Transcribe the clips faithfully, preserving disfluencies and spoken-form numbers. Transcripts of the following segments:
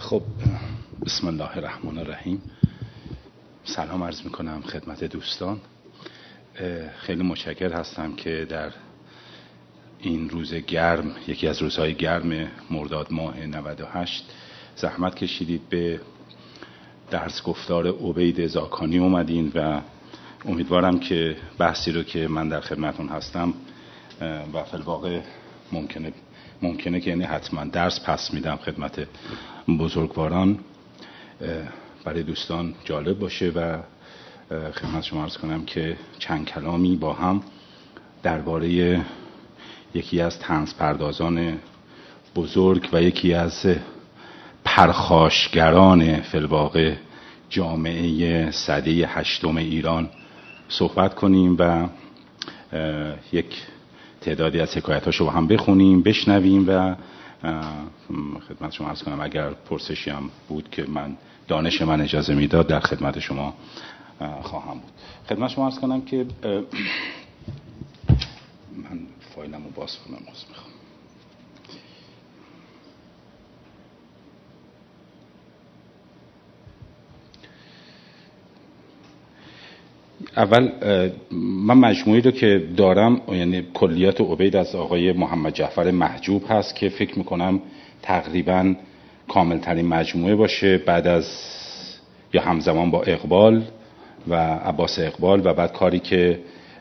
خب بسم الله الرحمن الرحیم. سلام عرض میکنم خدمت دوستان. خیلی متشکر هستم که در این روز گرم، یکی از روزهای گرم مرداد ماه نود و هشت زحمت کشیدید به درس گفتار عبید زاکانی اومدین و امیدوارم که بحثی رو که من در خدمتون هستم و فی الواقع ممکنه ممکنه که یعنی حتما درس پس میدم خدمت بزرگواران برای دوستان جالب باشه و خدمت شما عرض کنم که چند کلامی با هم درباره یکی از طنز پردازان بزرگ و یکی از پرخاشگران فی الواقع جامعه سده هشتم ایران صحبت کنیم و یک تعدادی از حکایتاشو با هم بخونیم، بشنویم و خدمت شما عرض کنم اگر پرسشی هم بود که من دانش من اجازه میداد در خدمت شما خواهم بود. خدمت شما عرض کنم که من فایلمو باز کنم باز میخوام. اول من مجموعی رو که دارم یعنی کلیات عبید از آقای محمد جعفر محجوب هست که فکر میکنم تقریبا کامل ترین مجموعه باشه بعد از یا همزمان با اقبال و عباس اقبال و بعد کاری که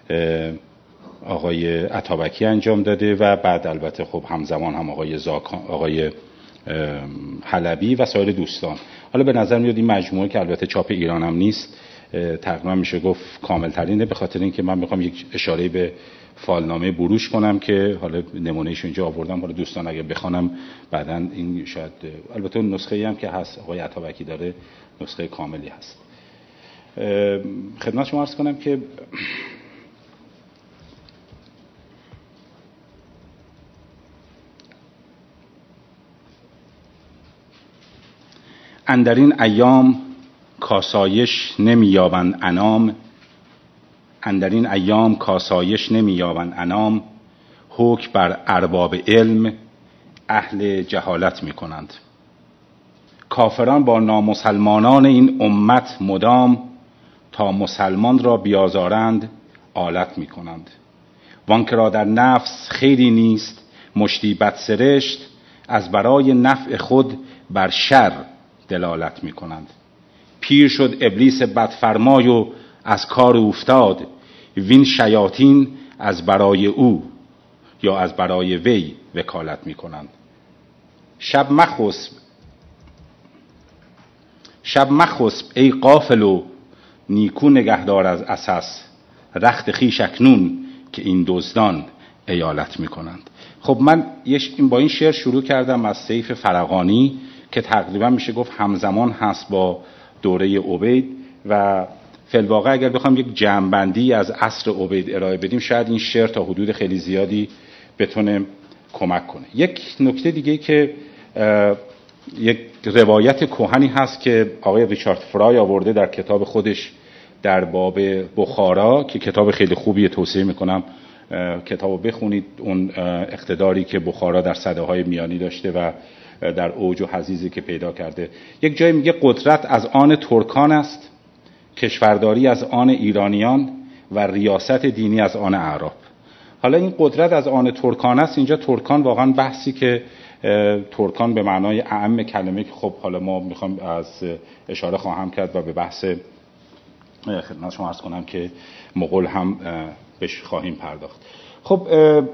آقای عطابکی انجام داده و بعد البته خب همزمان هم آقای زاکان، آقای حلبی و سایر دوستان. حالا به نظر میاد این مجموعه که البته چاپ ایران هم نیست تقریبا میشه گفت کامل ترینه، به خاطر اینکه من میخوام یک اشاره به فالنامه بروش کنم که حالا نمونهش اینجا آوردم، حالا دوستان اگه بخوانم بعداً این شاید البته نسخه‌ای هم که هست آقای عطابکی داره نسخه کاملی هست. خدمت شما عرض کنم که اندرین ایام کاسایش نمی‌یابند انام، اندرین ایام کاسایش نمی‌یابند انام، حکم بر ارباب علم اهل جهالت می‌کنند. کافران با نامسلمانان این امت مدام، تا مسلمان را بیازارند آلت می‌کنند. وانکه را در نفس خیری نیست مشتی بد سرشت، از برای نفع خود بر شر دلالت می‌کنند. پیر شد ابلیس بدفرمای و از کار افتاد، وین شیاطین از برای او یا از برای وی وکالت میکنند. شب مخسب شب مخسب ای غافل و نیکو نگهدار از اساس، رخت خویش اکنون که این دزدان ایالت میکنند. خب من این با این شعر شروع کردم از سیف فرغانی که تقریبا میشه گفت همزمان هست با دوره عبید و فی الواقع اگر بخوام یک جمع‌بندی از عصر عبید ارائه بدیم شاید این شعر تا حدود خیلی زیادی بتونه کمک کنه. یک نکته دیگه که یک روایت کهنی هست که آقای ریچارد فرای آورده در کتاب خودش در باب بخارا که کتاب خیلی خوبیه، توصیه میکنم کتابو بخونید. اون اقتداری که بخارا در سده‌های میانی داشته و در اوج و حضیضی که پیدا کرده. یک جای میگه قدرت از آن ترکان است، کشورداری از آن ایرانیان و ریاست دینی از آن اعراب. حالا این قدرت از آن ترکان است، اینجا ترکان واقعا بحثی که ترکان به معنای اعم کلمه که خب حالا ما میخوام از اشاره خواهم کرد و به بحث خدمت شما عرض کنم که مغول هم بهش خواهیم پرداخت. خب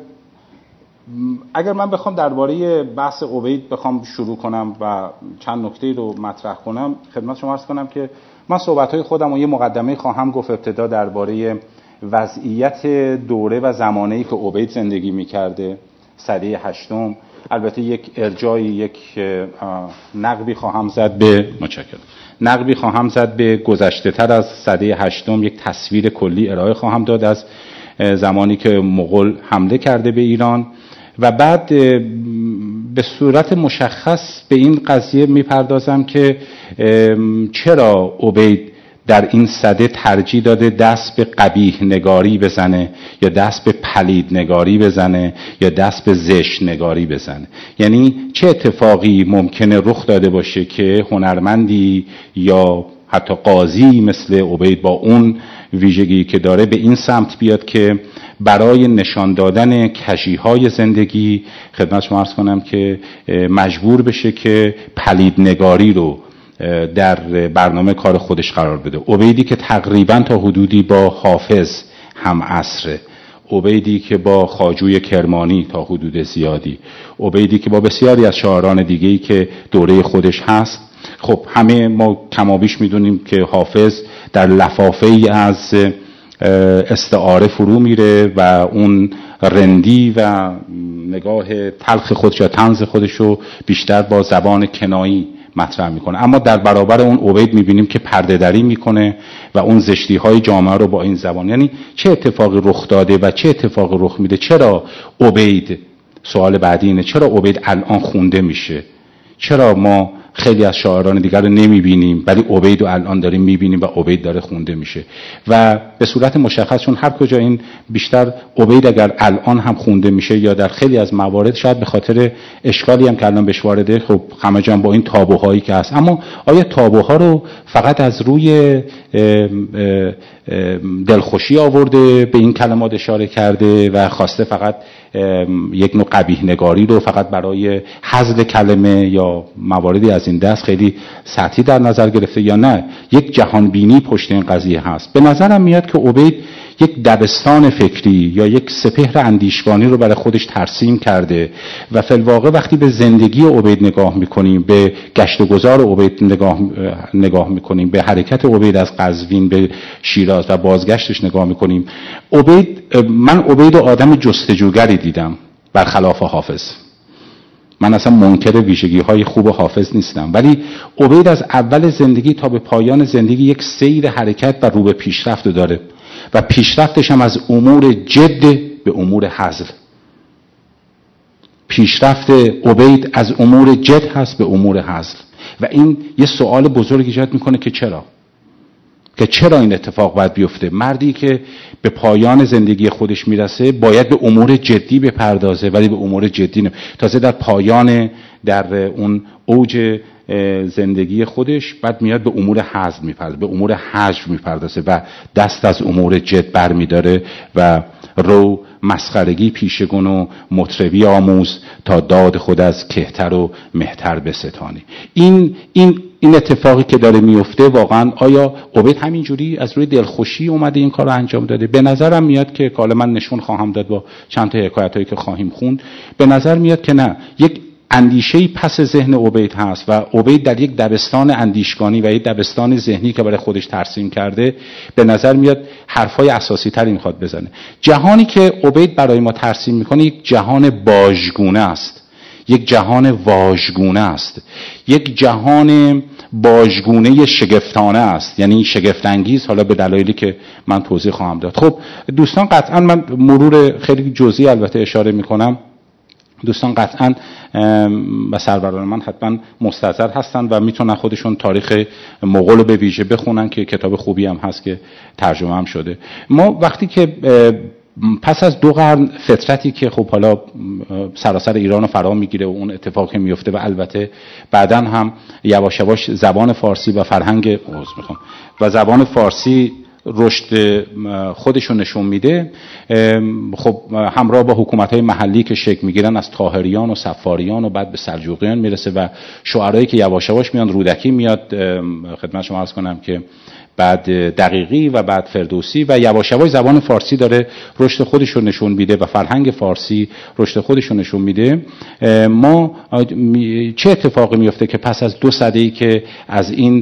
اگر من بخوام درباره بحث عبید بخوام شروع کنم و چند نکته رو مطرح کنم خدمت شما عرض کنم که من صحبت‌های خودم و یه مقدمه خواهم گفت ابتدا درباره وضعیت دوره و زمانه‌ای که عبید زندگی می‌کرده سده هشتم. البته یک ارجاعی یک نقبی خواهم زد به متشکرم نقبی خواهم زد به گذشته‌تر از سده هشتم، یک تصویر کلی ارائه خواهم داد از زمانی که مغول حمله کرده به ایران و بعد به صورت مشخص به این قضیه میپردازم که چرا عبید در این سده ترجیح داده دست به قبیح نگاری بزنه یا دست به پلید نگاری بزنه یا دست به زشت نگاری بزنه. یعنی چه اتفاقی ممکنه رخ داده باشه که هنرمندی یا حتی قاضی مثل عبید با اون ویژگی که داره به این سمت بیاد که برای نشان دادن کژی‌های زندگی خدمت شما عرض کنم که مجبور بشه که پلید نگاری رو در برنامه کار خودش قرار بده. عبیدی که تقریبا تا حدودی با حافظ هم عصره، عبیدی که با خواجوی کرمانی تا حدود زیادی، عبیدی که با بسیاری از شاعران دیگه‌ای که دوره خودش هست. خب همه ما کمابیش میدونیم که حافظ در لفافه‌ای از استعاره فرو میره و اون رندی و نگاه تلخ خودش یا طنز خودش رو بیشتر با زبان کنایی مطرح میکنه، اما در برابر اون عبید میبینیم که پرده دری میکنه و اون زشتی های جامعه رو با این زبان. یعنی چه اتفاقی رخ داده و چه اتفاقی رخ میده؟ چرا عبید، سوال بعدی اینه، چرا عبید الان خونده میشه؟ چرا ما خیلی از شاعران دیگر رو نمیبینیم ولی عبید رو الان داریم میبینیم و عبید داره خونده میشه؟ و به صورت مشخص چون هر کجا این بیشتر عبید اگر الان هم خونده میشه یا در خیلی از موارد شاید به خاطر اشکالی هم که الان بهش وارده، خب همه جا با این تابوهایی که هست، اما آیا تابوها رو فقط از روی دلخوشی آورده به این کلمات اشاره کرده و خواسته فقط یک نوع قبیح نگاری رو فقط برای حذف کلمه یا مواردی از این دست خیلی سطحی در نظر گرفته، یا نه یک جهان بینی پشت این قضیه هست؟ به نظرم میاد که عبید یک دبستان فکری یا یک سپهر اندیشگانی رو برای خودش ترسیم کرده و فی الواقع وقتی به زندگی عبید نگاه میکنیم، به گشت و گذار عبید نگاه نگاه میکنیم، به حرکت عبید از قزوین به شیراز و بازگشتش نگاه میکنیم، عبید من عبید آدم جستجوگری دیدم برخلاف حافظ. من اصلا منکر ویژگی های خوب حافظ نیستم، ولی عبید از اول زندگی تا به پایان زندگی یک سیر حرکت و رو به پیشرفت داره و پیشرفتش هم از امور جد به امور هزل. پیشرفت عبید از امور جد هست به امور هزل و این یه سوال بزرگ ایجاد میکنه که چرا؟ که چرا این اتفاق باید بیفته؟ مردی که به پایان زندگی خودش میرسه باید به امور جدی بپردازه ولی به امور جدی نه. تازه در پایان در اون اوج زندگی خودش بعد میاد به امور هزل میپردازه، به امور هجر میپردازه و دست از امور جد برمیداره و رو مسخرگی پیشگون و مطربی آموز تا داد خود از کهتر و مهتر بستانی. این این این اتفاقی که داره میفته واقعا آیا عبید همینجوری از روی دلخوشی اومده این کار رو انجام داده؟ به نظرم میاد که حالا من نشون خواهم داد با چند تا حکایتایی که خواهیم خوند، به نظر میاد که نه، یک اندیشه‌ای پس ذهن عبید هست و عبید در یک دبستان اندیشگانی و یک دبستان ذهنی که برای خودش ترسیم کرده به نظر میاد حرفای اساسی تری میخواد بزنه. جهانی که عبید برای ما ترسیم میکنه یک جهان باژگونه است، یک جهان واژگونه است، یک جهان باژگونه شگفتانه است، یعنی شگفت انگیز، حالا به دلایلی که من توضیح خواهم داد. خب دوستان قطعا من مرور خیلی جزئی البته اشاره میکنم، دوستان قطعا و سروران من حتما مستحضر هستن و میتونن خودشون تاریخ مغول رو به ویژه بخونن که کتاب خوبی هم هست که ترجمه هم شده. ما وقتی که پس از دو قرن فترتی که خب حالا سراسر ایران رو فرا میگیره و اون اتفاق که میفته و البته بعداً هم یواش یواش زبان فارسی و فرهنگ و زبان فارسی رشد خودشو نشون میده، خب همراه با حکومت‌های محلی که شکل میگیرن از طاهریان و صفاریان و بعد به سلجوقیان میرسه و شعرایی که یواش یواش میان، رودکی میاد خدمت شما عرض کنم که بعد دقیقی و بعد فردوسی و یواش یواش زبان فارسی داره رشد خودش رو نشون میده و فرهنگ فارسی رشد خودش رو نشون میده. ما چه اتفاقی میفته که پس از دو سده‌ای که از این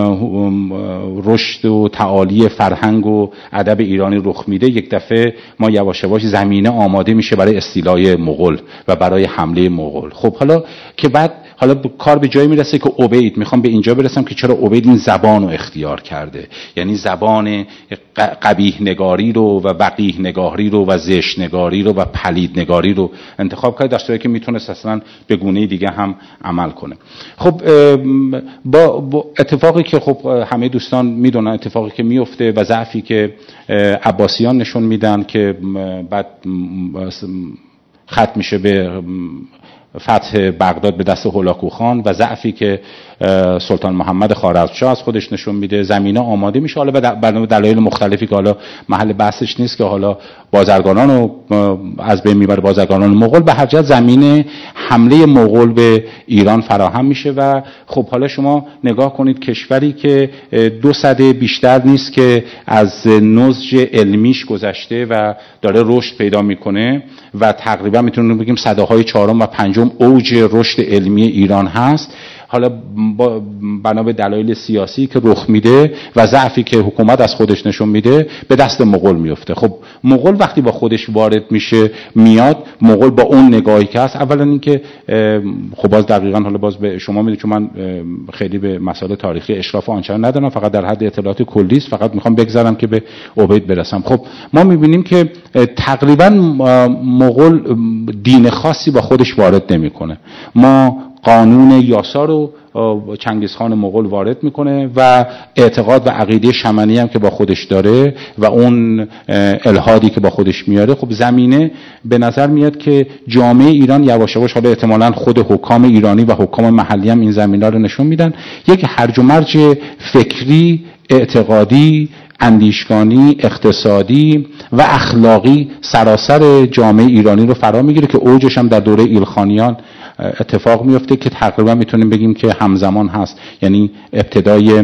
رشد و تعالی فرهنگ و ادب ایرانی رخ میده، یک دفعه ما یواش یواش زمینه آماده میشه برای استیلای مغول و برای حمله مغول. خب حالا که بعد حالا کار به جایی میرسه که عبید، میخوام به اینجا برسم که چرا عبید این زبان رو اختیار کرده، یعنی زبان قبیح نگاری رو و وقیح نگاری رو و زشت نگاری رو و پلید نگاری رو انتخاب کرده، در صورتی که میتونه اصلا به گونه دیگه هم عمل کنه. خب با, با اتفاقی که خب همه دوستان میدونن، اتفاقی که میفته و ضعفی که عباسیان نشون میدن که بعد ختم میشه به فتح بغداد به دست هولاکو خان و ضعفی که سلطان محمد خوارزمشاه از خودش نشون میده، زمینه آماده میشه. حالا به دلایل مختلفی که حالا محل بحثش نیست که حالا بازرگانان رو از بین میبره، بازرگانان مغول، به هر جهت زمینه حمله مغول به ایران فراهم میشه. و خب حالا شما نگاه کنید کشوری که دو سده بیشتر نیست که از نضج علمیش گذشته و داره رشد پیدا میکنه و تقریبا میتونیم بگیم سده‌های چهارم و پنجم اوج رشد علمی ایران هست، حالا بنا به دلایل سیاسی که رخ میده و ضعفی که حکومت از خودش نشون میده به دست مغول میفته. خب مغول وقتی با خودش وارد میشه میاد، مغول با اون نگاهی که هست، اولا اینکه خب باز دقیقاً حالا باز به شما میدونید چون من خیلی به مسائل تاریخی اشراف آنچنان ندارم، فقط در حد اطلاعات کلی است، فقط میخوام بگذارم که به عبید برسم. خب ما میبینیم که تقریباً مغول دین خاصی با خودش وارد نمیکنه. ما قانون یاسا رو چنگیزخان مغول وارد میکنه و اعتقاد و عقیده شمنی هم که با خودش داره و اون الحادی که با خودش میاره، خب زمینه به نظر میاد که جامعه ایران یواش یواش، حالا احتمالاً خود حکام ایرانی و حکام محلی هم این زمینه رو نشون میدن، یک هرج و مرج فکری، اعتقادی، اندیشگانی، اقتصادی و اخلاقی سراسر جامعه ایرانی رو فرا میگیره که اوجش هم در دوره ایلخانیان اتفاق میفته که تقریبا میتونیم بگیم که همزمان هست، یعنی ابتدای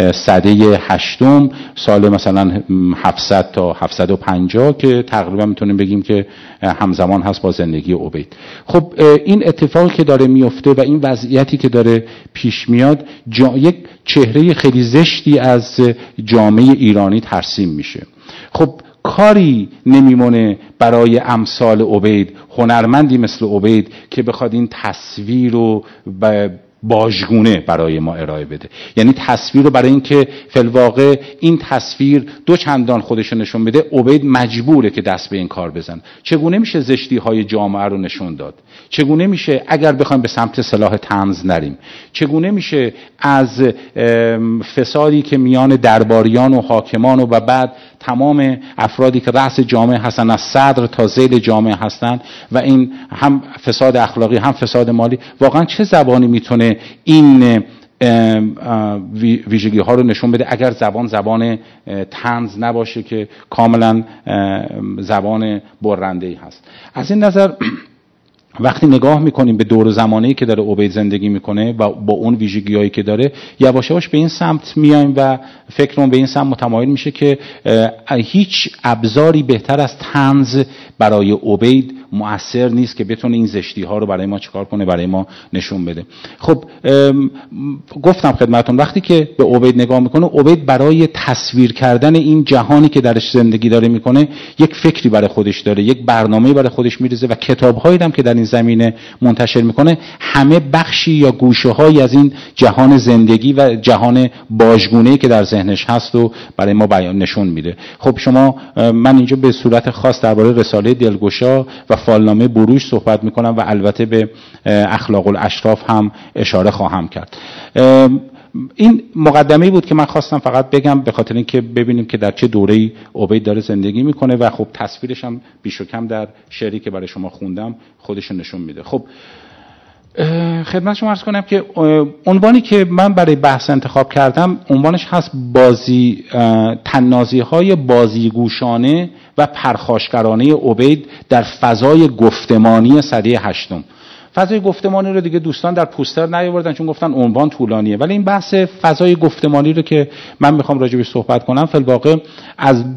سده هشتم سال مثلا هفتصد تا هفتصد و پنجاه که تقریبا میتونیم بگیم که همزمان هست با زندگی عبید. خب این اتفاقی که داره میفته و این وضعیتی که داره پیش میاد جا... یک چهره خیلی زشتی از جامعه ایرانی ترسیم میشه. خب کاری نمیمونه برای امثال عبید، هنرمندی مثل عبید که بخواد این تصویر رو باژگونه برای ما ارائه بده، یعنی تصویر رو برای اینکه فی‌الواقع این تصویر دو چندان خودش نشون بده، عبید مجبوره که دست به این کار بزن. چگونه میشه زشتی های جامعه رو نشون داد؟ چگونه میشه اگر بخوایم به سمت سلاح طنز نریم، چگونه میشه از فسادی که میان درباریان و حاکمان و بعد تمام افرادی که رأس جامعه هستن، از صدر تا ذیل جامعه هستن و این هم فساد اخلاقی هم فساد مالی، واقعا چه زبانی میتونه این ویژگی ها رو نشون بده اگر زبان زبان طنز نباشه که کاملا زبان برنده‌ای هست؟ از این نظر وقتی نگاه میکنیم به دور زمانه‌ای که داره عبید زندگی میکنه و با اون ویژگی‌هایی که داره، یواش یواش به این سمت میایم و فکرمون به این سمت متمایل میشه که هیچ ابزاری بهتر از طنز برای عبید مؤثر نیست که بتونه این زشتی ها رو برای ما چیکار کنه، برای ما نشون بده. خب گفتم خدمتتون وقتی که به عبید نگاه میکنه، عبید برای تصویر کردن این جهانی که درش زندگی داره میکنه یک فکری برای خودش داره، یک برنامه‌ای برای خودش میریزه و کتاب‌هایی هم که در این زمینه منتشر میکنه همه بخشی یا گوشه‌هایی از این جهان زندگی و جهان باژگونه‌ای که در ذهنش هست رو برای ما بیان نشون میده. خب شما من اینجا به صورت خاص درباره رساله دلگشا و فالنامه بروژ صحبت میکنم و البته به اخلاق الاشراف هم اشاره خواهم کرد. این مقدمه‌ای بود که من خواستم فقط بگم به خاطر اینکه ببینیم که در چه دوره‌ای عبید داره زندگی میکنه و خب تصویرش هم بیش و کم در شعری که برای شما خوندم خودش نشون میده. خب خدمت شما عرض کنم که عنوانی که من برای بحث انتخاب کردم عنوانش هست بازی تنازی‌های بازیگوشانه و پرخاشگرانه عبید در فضای گفتمانی سده هشتم. فضای گفتمانی رو دیگه دوستان در پوستر نیاوردن چون گفتن عنوان طولانیه، ولی این بحث فضای گفتمانی رو که من میخوام راجع بهش صحبت کنم فی الواقع از دو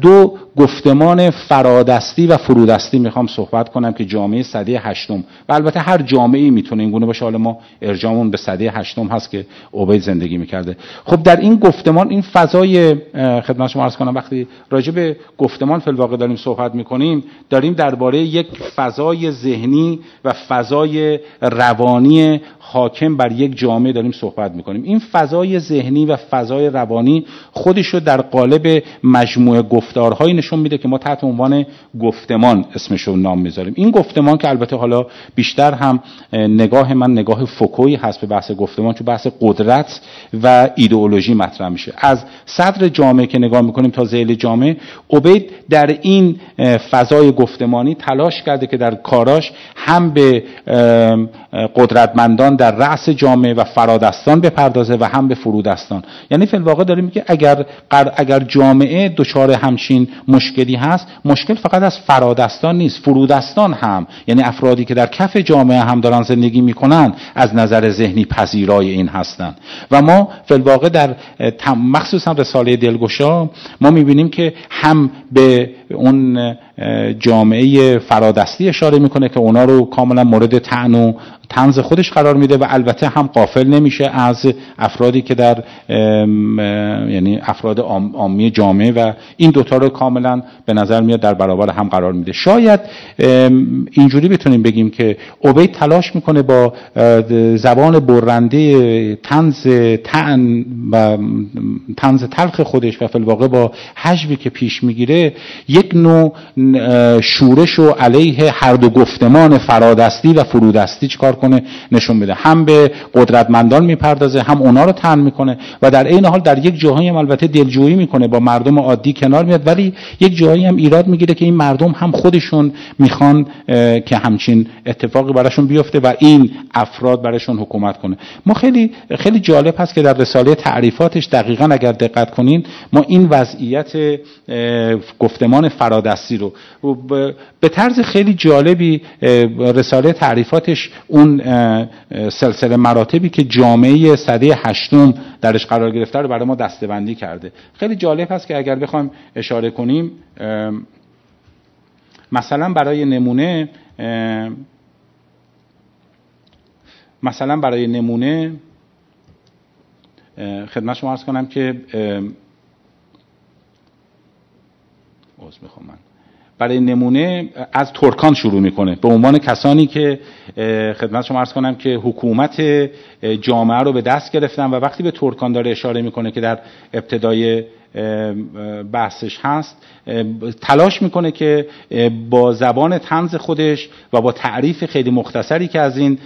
گفتمان فرادستی و فرودستی میخوام صحبت کنم که جامعه سده هشتم و البته هر جامعه‌ای میتونه این گونه باشه. حالا ما ارجاعمون به سده هشتم هست که عبید زندگی میکرده. خب در این گفتمان این فضای خدمت شما عرض کنم وقتی راجع به گفتمان فی الواقع داریم صحبت میکنیم، داریم درباره یک فضای ذهنی و فضای روانی حاکم بر یک جامعه داریم صحبت میکنیم. این فضای ذهنی و فضای روانی خودش رو در قالب مجموعه گفتارهایی نشون میده که ما تحت عنوان گفتمان اسمش رو نام میذاریم. این گفتمان که البته حالا بیشتر هم نگاه من نگاه فوکویی هست به بحث گفتمان، چون بحث قدرت و ایدئولوژی مطرح میشه. از صدر جامعه که نگاه میکنیم تا ذیل جامعه، عبید در این فضای گفتمانی تلاش کرده که در کاراش هم به قدرتمندان در رأس جامعه و فرادستان بپردازه و هم به فرودستان. یعنی فی الواقع داریم میگه اگر اگر جامعه دچار همچین مشکلی هست، مشکل فقط از فرادستان نیست، فرودستان هم، یعنی افرادی که در کف جامعه هم دارن زندگی میکنن از نظر ذهنی پذیرای این هستن. و ما فی الواقع در مخصوصا رساله دلگشا ما میبینیم که هم به اون جامعه فرادستی اشاره میکنه که اونا رو کاملا مورد طعن و طنز خودش قرار میده و البته هم غافل نمیشه از افرادی که در یعنی افراد عامی جامعه و این دوتا رو کاملا به نظر میاد در برابر هم قرار میده. شاید اینجوری بتونیم بگیم که عبید تلاش میکنه با زبان برنده طنز طعن و طنز تلخ خودش و فی الواقع با حجبی که پیش میگیره یک نوع شورش رو علیه هر دو گفتمان فرادستی و فرودستی چیکار کنه نشون بده. هم به قدرتمندان میپردازه، هم اونا رو طعن میکنه و در این حال در یک جاهایی هم البته دلجویی میکنه، با مردم عادی کنار میاد، ولی یک جاهایی هم ایراد میگیره که این مردم هم خودشون میخوان که همچین اتفاقی براشون بیفته و این افراد براشون حکومت کنه. ما خیلی خیلی جالب هست که در رساله تعریفاتش دقیقاً اگر دقت کنین ما این وضعیت گفتمان فرادستی رو به طرز خیلی جالبی رساله تعریفاتش اون سلسله مراتبی که جامعه سده هشتم درش قرار گرفته رو برای ما دسته‌بندی کرده. خیلی جالب هست که اگر بخوایم اشاره کنیم، مثلا برای نمونه مثلا برای نمونه خدمت شما عرض کنم که عذر میخوام من برای نمونه از ترکان شروع میکنه به عنوان کسانی که خدمت شما عرض کنم که حکومت جامعه رو به دست گرفتن و وقتی به ترکان داره اشاره میکنه که در ابتدای بحثش هست، تلاش میکنه که با زبان طنز خودش و با تعریف خیلی مختصری که از این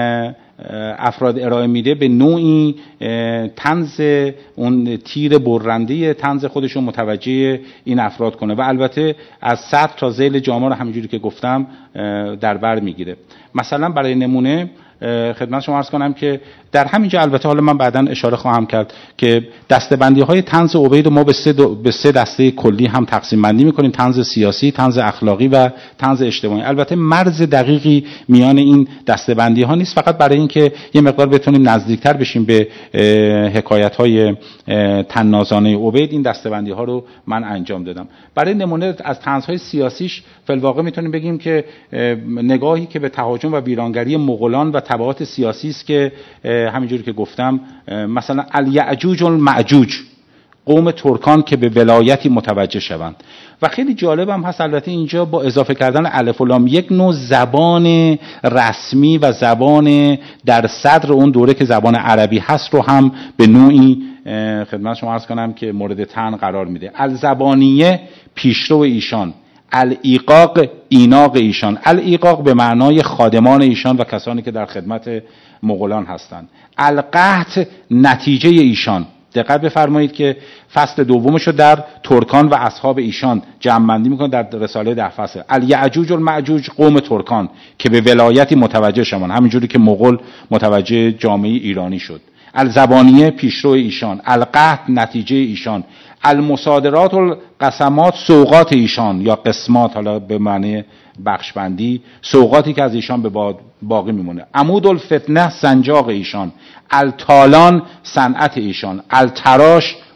افراد ارائه میده به نوعی طنز اون تیر برنده طنز خودش رو متوجه این افراد کنه و البته از سطح تا ذیل جامعه رو همینجوری که گفتم در بر میگیره. مثلا برای نمونه خدمت شما عرض کنم که در همینجا البته حالا من بعداً اشاره خواهم کرد که دسته‌بندی های طنز عبید ما به سه, به سه دسته کلی هم تقسیم بندی میکنیم: طنز سیاسی، طنز اخلاقی و طنز اجتماعی. البته مرز دقیقی میان این دسته‌بندی ها نیست، فقط برای اینکه یه مقدار بتونیم نزدیکتر بشیم به حکایت های طنازانه عبید این دسته‌بندی ها رو من انجام دادم. برای نمونه از طنز های سیاسیش فی الواقع میتونیم بگیم که نگاهی که به تهاجم و ویرانگری مغولان و تبعات سیاسی است که همینجوری که گفتم، مثلا الیعجوج المعجوج، قوم ترکان که به ولایتی متوجه شوند. و خیلی جالب هم هست البته اینجا با اضافه کردن الف و لام یک نوع زبان رسمی و زبان در صدر اون دوره که زبان عربی هست رو هم به نوعی خدمت شما عرض کنم که مورد طعن قرار میده. الزبانیه پیشرو ایشان، الایقاق ایناق ایشان. الایقاق به معنای خادمان ایشان و کسانی که در خدمت مغولان هستند. القحط نتیجه ایشان. دقت بفرمایید که فصل دومش رو در ترکان و اصحاب ایشان جمع بندی میکنه در رساله ده فصل. الیعجوج المعجوج قوم ترکان که به ولایتی متوجه شوند، همینجوری که مغول متوجه جامعه ایرانی شد. الزبانیه پیشرو ایشان، القحط نتیجه ایشان، المصادرات القسمات سوغات ایشان یا قسمات، حالا به معنی بخشبندی، سوغاتی که از ایشان به باقی میمونه. عمود الفتنه سنجاق ایشان، التالان صنعت ایشان، التراش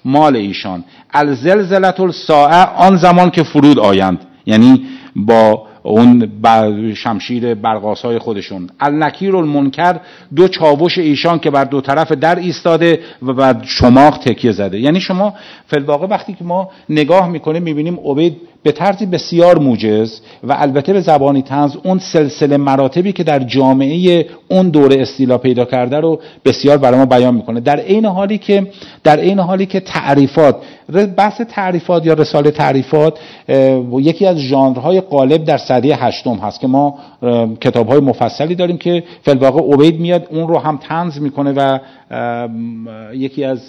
مال ایشان. الزلزلة الساعه، آن زمان که فرود آیند، یعنی با اون شمشیر برق‌آسای خودشون. النکیر المنکر، دو چاوش ایشان که بر دو طرف در ایستاده و بر شماغ تکیه زده. یعنی شما فی الواقع وقتی که ما نگاه میکنیم میبینیم عبید به طرزی بسیار موجز و البته به زبانی طنز اون سلسله مراتبی که در جامعه اون دوره استیلا پیدا کرده رو بسیار برای ما بیان میکنه. در عین حالی که در عین حالی که تعریفات، بحث تعریفات یا رساله تعریفات یکی از ژانرهای غالب در سده هشتم هست که ما کتاب‌های مفصلی داریم که فی الواقع عبید میاد اون رو هم طنز میکنه و یکی از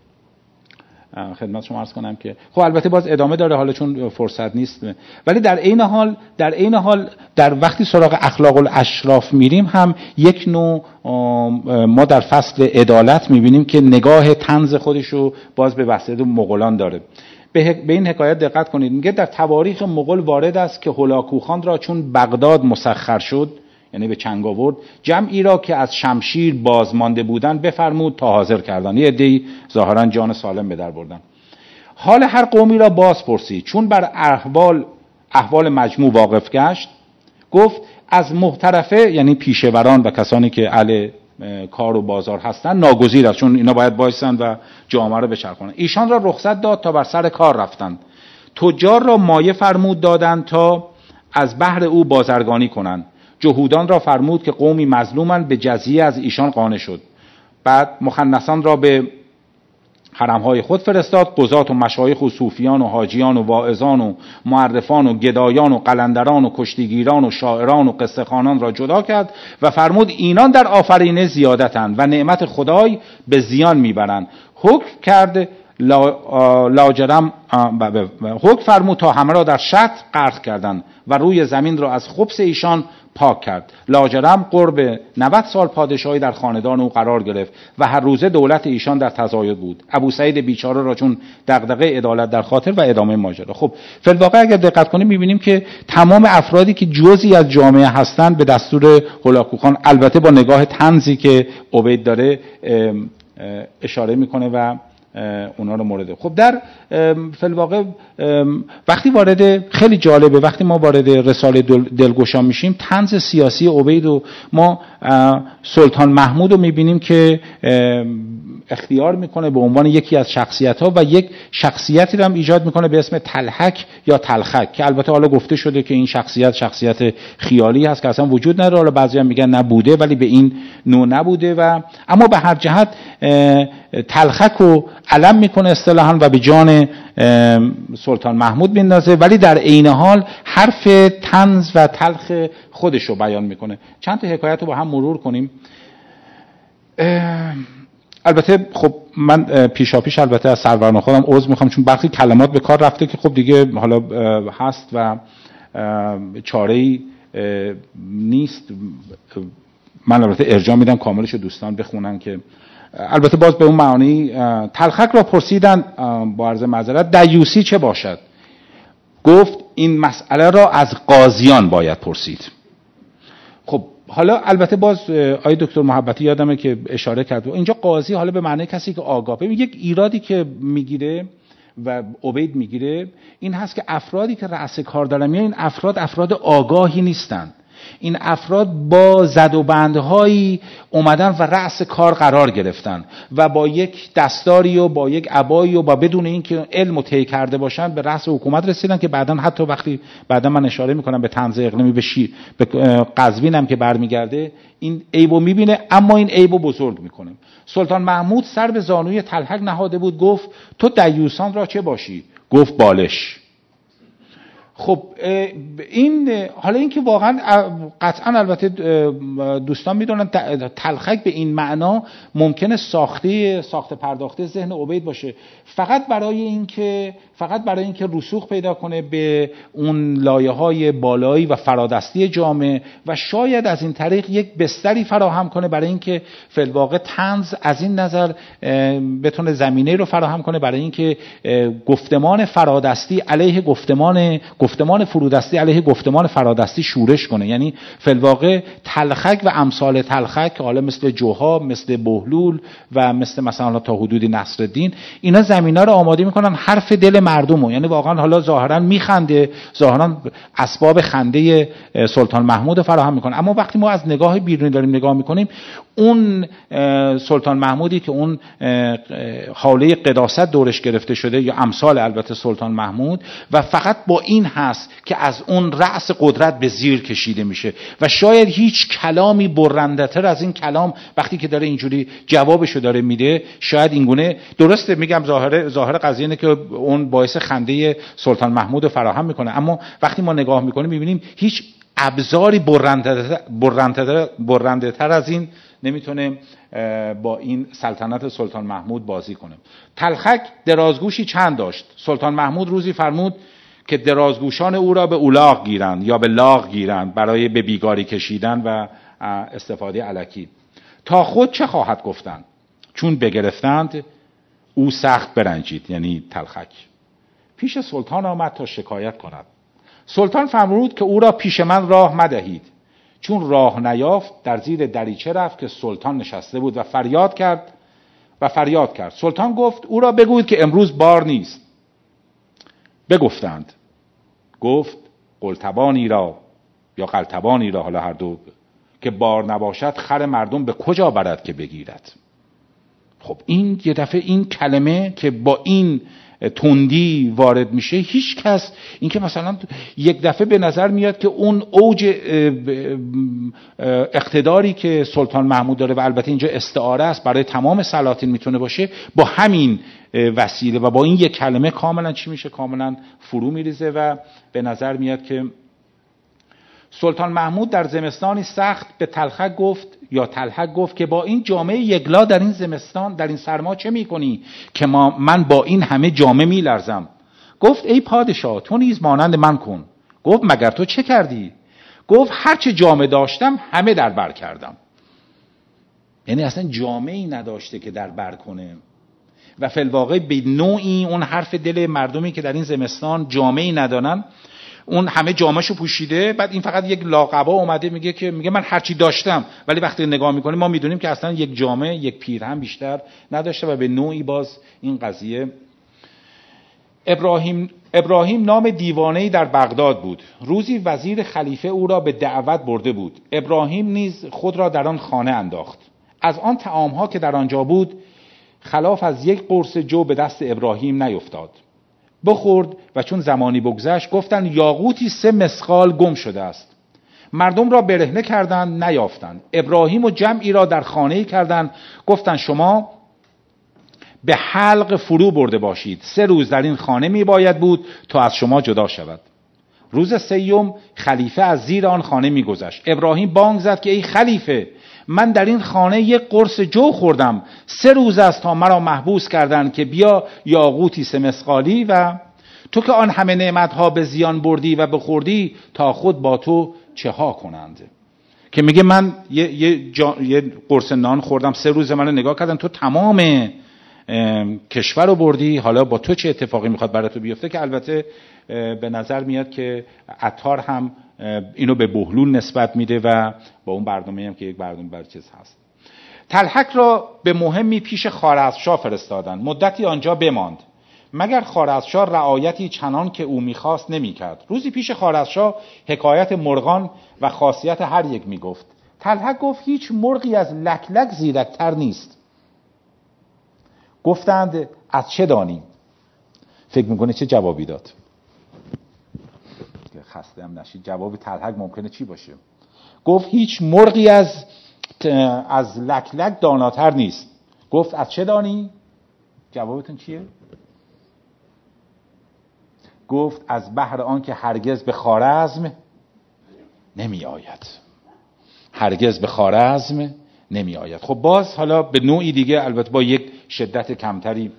خدمت شما عرض کنم که خب البته باز ادامه داره حالا چون فرصت نیست، ولی در عین حال در عین حال در وقتی سراغ اخلاق الاشراف میریم هم یک نوع ما در فصل عدالت میبینیم که نگاه طنز خودشو باز به بحث مغولان داره. به این حکایت دقت کنید، میگه در تواریخ مغول وارد است که هولاکوخان را چون بغداد مسخر شد، یعنی به چنگ آورد، جمعی را که از شمشیر بازمانده بودند بفرمود تا حاضر کردند. یه عده‌ای ظاهرا جان سالم به در بردن. حال هر قومی را باز پرسید، چون بر احوال احوال مجموع واقف گشت، گفت از محترفه، یعنی پیشوران و کسانی که اهل کار و بازار هستند، ناگزیر است، چون اینا باید بایستن و جامعه را بچرخونن. ایشان را رخصت داد تا بر سر کار رفتند. تجار را مایه فرمود دادند تا از بحر او بازرگانی کنند. جهودان را فرمود که قومی مظلومند، به جزیه از ایشان قانع شد. بعد مخنثان را به حرمهای خود فرستاد. قضات و مشایخ و صوفیان و حاجیان و واعظان و معرفان و گدایان و قلندران و کشتیگیران و شاعران و قصه خوانان را جدا کرد و فرمود اینان در آفرینه زیادتند و نعمت خدای به زیان میبرند. حکم کرد لاجرم حکم فرمود تا همه را در شط غرق کردند و روی زمین را از خبث ایشان پاک کرد. لاجرم قرب نود سال پادشاهی در خاندان او قرار گرفت و هر روزه دولت ایشان در تزاید بود. ابو سعید بیچاره را چون دغدغه عدالت در خاطر و ادامه ماجرا. خب فی الواقع اگر دقت کنیم می‌بینیم که تمام افرادی که جزئی از جامعه هستند به دستور هولاکوخان، البته با نگاه طنزی که عبید داره اشاره میکنه و اونا رو مورد. خب در فی الواقع وقتی وارد، خیلی جالبه وقتی ما وارد رساله دلگشا میشیم، طنز سیاسی عبید و ما سلطان محمود رو میبینیم که اختیار میکنه به عنوان یکی از شخصیت ها و یک شخصیتی رو هم ایجاد میکنه به اسم تلحک یا تلخک که البته حالا گفته شده که این شخصیت شخصیت خیالی هست که اصلا وجود نداره. حالا بعضی هم میگن نبوده ولی به این نوع نبوده و اما به هر جهت تلخک رو علم میکنه اصطلاحاً و به جان سلطان محمود میندازه، ولی در عین حال حرف طنز و تلخ خودش رو بیان میکنه. چند تا حکایت رو با هم مرور کنیم. البته خب من پیشا پیش البته از سروران خودم عذر میخوام چون برخی کلمات به کار رفته که خب دیگه حالا هست و چاره‌ای نیست. من البته ارجاع میدم کاملش دوستان بخونن که البته باز به اون معانی. تلخک را پرسیدن با عرض معذرت دیوسی چه باشد؟ گفت این مسئله را از قاضیان باید پرسید. خب حالا البته باز آقای دکتر محبتی یادمه که اشاره کرد و اینجا قاضی حالا به معنی کسی که آگاه. ببین یک ایرادی که میگیره و عبید میگیره این هست که افرادی که رأس کار دارن این افراد افراد آگاهی نیستن. این افراد با زد و بندهایی اومدن و رأس کار قرار گرفتن و با یک دستاری و با یک عبایی و با بدون اینکه علم و طی کرده باشن به رأس حکومت رسیدن که بعداً حتی وقتی بعداً من اشاره میکنم به طنز اقلیمی به شیر به قزوین هم که برمیگرده این عیبو میبینه اما این عیبو بزرگ میکنه. سلطان محمود سر به زانوی تلحک نهاده بود، گفت تو دیوسان را چه باشی؟ گفت بالش. خب این حالا این که واقعا قطعا البته دوستان میدونن تلخک به این معنا ممکنه ساخته ساخته پرداخته ذهن عبید باشه فقط برای اینکه فقط برای اینکه رسوخ پیدا کنه به اون لایه‌های بالایی و فرادستی جامعه و شاید از این طریق یک بستری فراهم کنه برای اینکه فی الواقع طنز از این نظر بتونه زمینه رو فراهم کنه برای اینکه گفتمان فرادستی علیه گفتمان گفتمان فرودستی علیه گفتمان فرادستی شورش کنه. یعنی فی الواقع تلخک و امثال تلخک که حالا مثل جوها، مثل بهلول و مثل مثلا تا حدودی نصرالدین، اینا زمینا رو آماده میکنن حرف دل مردمو. یعنی واقعا حالا ظاهرا میخنده، ظاهرا اسباب خنده سلطان محمود فراهم میکنه، اما وقتی ما از نگاه بیرونی داریم نگاه میکنیم، اون سلطان محمودی که اون حاله قداست دورش گرفته شده یا امثال البته سلطان محمود، و فقط با این هست که از اون رأس قدرت به زیر کشیده میشه و شاید هیچ کلامی برنده‌تر از این کلام وقتی که داره اینجوری جوابشو داره میده شاید اینگونه. درسته میگم ظاهر ظاهر قضیه اینه که اون باعث خنده سلطان محمود فراهم میکنه، اما وقتی ما نگاه میکنیم میبینیم هیچ ابزاری برنده‌تر برنده‌تر برنده‌تر از این نمیتونه با این سلطنت سلطان محمود بازی کنه. تلخک درازگوشی چند داشت. سلطان محمود روزی فرمود که درازگوشان او را به اولاغ گیرند یا به لاغ گیرند برای به بیگاری کشیدن و استفاده الکی. تا خود چه خواهد گفتند؟ چون بگرفتند او سخت برنجید، یعنی تلخک. پیش سلطان آمد تا شکایت کند. سلطان فرمود که او را پیش من راه مدهید. چون راه نیافت در زیر دریچه رفت که سلطان نشسته بود و فریاد کرد و فریاد کرد. سلطان گفت او را بگوید که امروز بار نیست. بگفتند. گفت قلتبانی را یا قلتبانی را، حالا هر دو، که بار نباشد خر مردم به کجا برد که بگیرد. خب این یه دفعه این کلمه که با این تندی وارد میشه، هیچ کس این که مثلا یک دفعه به نظر میاد که اون اوج اقتداری که سلطان محمود داره و البته اینجا استعاره است برای تمام سلاطین میتونه باشه، با همین وسیله و با این یک کلمه کاملا چی میشه؟ کاملا فرو میریزه و به نظر میاد که سلطان محمود در زمستانی سخت به تلخک گفت یا تلخک گفت که با این جامعه یگلا در این زمستان در این سرما چه میکنی که ما من با این همه جامعه میلرزم؟ گفت ای پادشاه تو نیز مانند من کن. گفت مگر تو چه کردی؟ گفت هر چه جامعه داشتم همه در بر کردم. یعنی اصلا جامعه‌ای نداشته که در بر کنه و فی الواقع به نوعی اون حرف دل مردمی که در این زمستان جامعه‌ای ندارن، اون همه جامه‌شو پوشیده، بعد این فقط یک لاقبا اومده میگه که میگه من هرچی داشتم، ولی وقتی نگاه میکنیم ما میدونیم که اصلا یک جامه یک پیرهن بیشتر نداشته و به نوعی باز این قضیه. ابراهیم ابراهیم نام دیوانه‌ای در بغداد بود. روزی وزیر خلیفه او را به دعوت برده بود. ابراهیم نیز خود را در آن خانه انداخت. از آن طعام‌ها که در آنجا بود خلاف از یک قرص جو به دست ابراهیم نیفتاد. بخورد و چون زمانی بگذشت گفتند یاقوتی سه مسقال گم شده است. مردم را برهنه کردند نیافتند. ابراهیم و جمعی را در خانه‌ای کردند، گفتند شما به حلق فرو برده باشید. سه روز در این خانه می باید بود تا از شما جدا شود. روز سیوم خلیفه از زیر آن خانه می گذشت. ابراهیم بانگ زد که ای خلیفه، من در این خانه یک قرص جو خوردم، سه روز است تا مرا محبوس کردند که بیا یاقوتی سه مسقالی و تو که آن همه نعمتها به زیان بردی و بخوردی تا خود با تو چه ها کنند. که میگه من یه, یه, جا، یه قرص نان خوردم، سه روز منو نگاه کردن، تو تمام کشور رو بردی، حالا با تو چه اتفاقی میخواد برای تو بیفته. که البته به نظر میاد که عطار هم اینو به بهلول نسبت میده و با اون برنامه هم که یک برنامه بر چیز هست. تلحک را به مهمی پیش خوارزمشاه فرستادند. مدتی آنجا بماند، مگر خوارزمشاه رعایتی چنان که او میخواست نمیکرد. روزی پیش خوارزمشاه حکایت مرغان و خاصیت هر یک میگفت. تلحک گفت هیچ مرغی از لکلک زیرکتر نیست. گفتند از چه دانی؟ فکر میکنه چه جوابی داد؟ خسته هم نشید. جواب تلحک ممکنه چی باشه؟ گفت هیچ مرغی از از لکلک داناتر نیست. گفت از چه دانی؟ جوابتون چیه؟ گفت از بحر آن که هرگز به خوارزم نمی آید. هرگز به خوارزم نمی آید. خب باز حالا به نوعی دیگه، البته با یک شدت کمتری،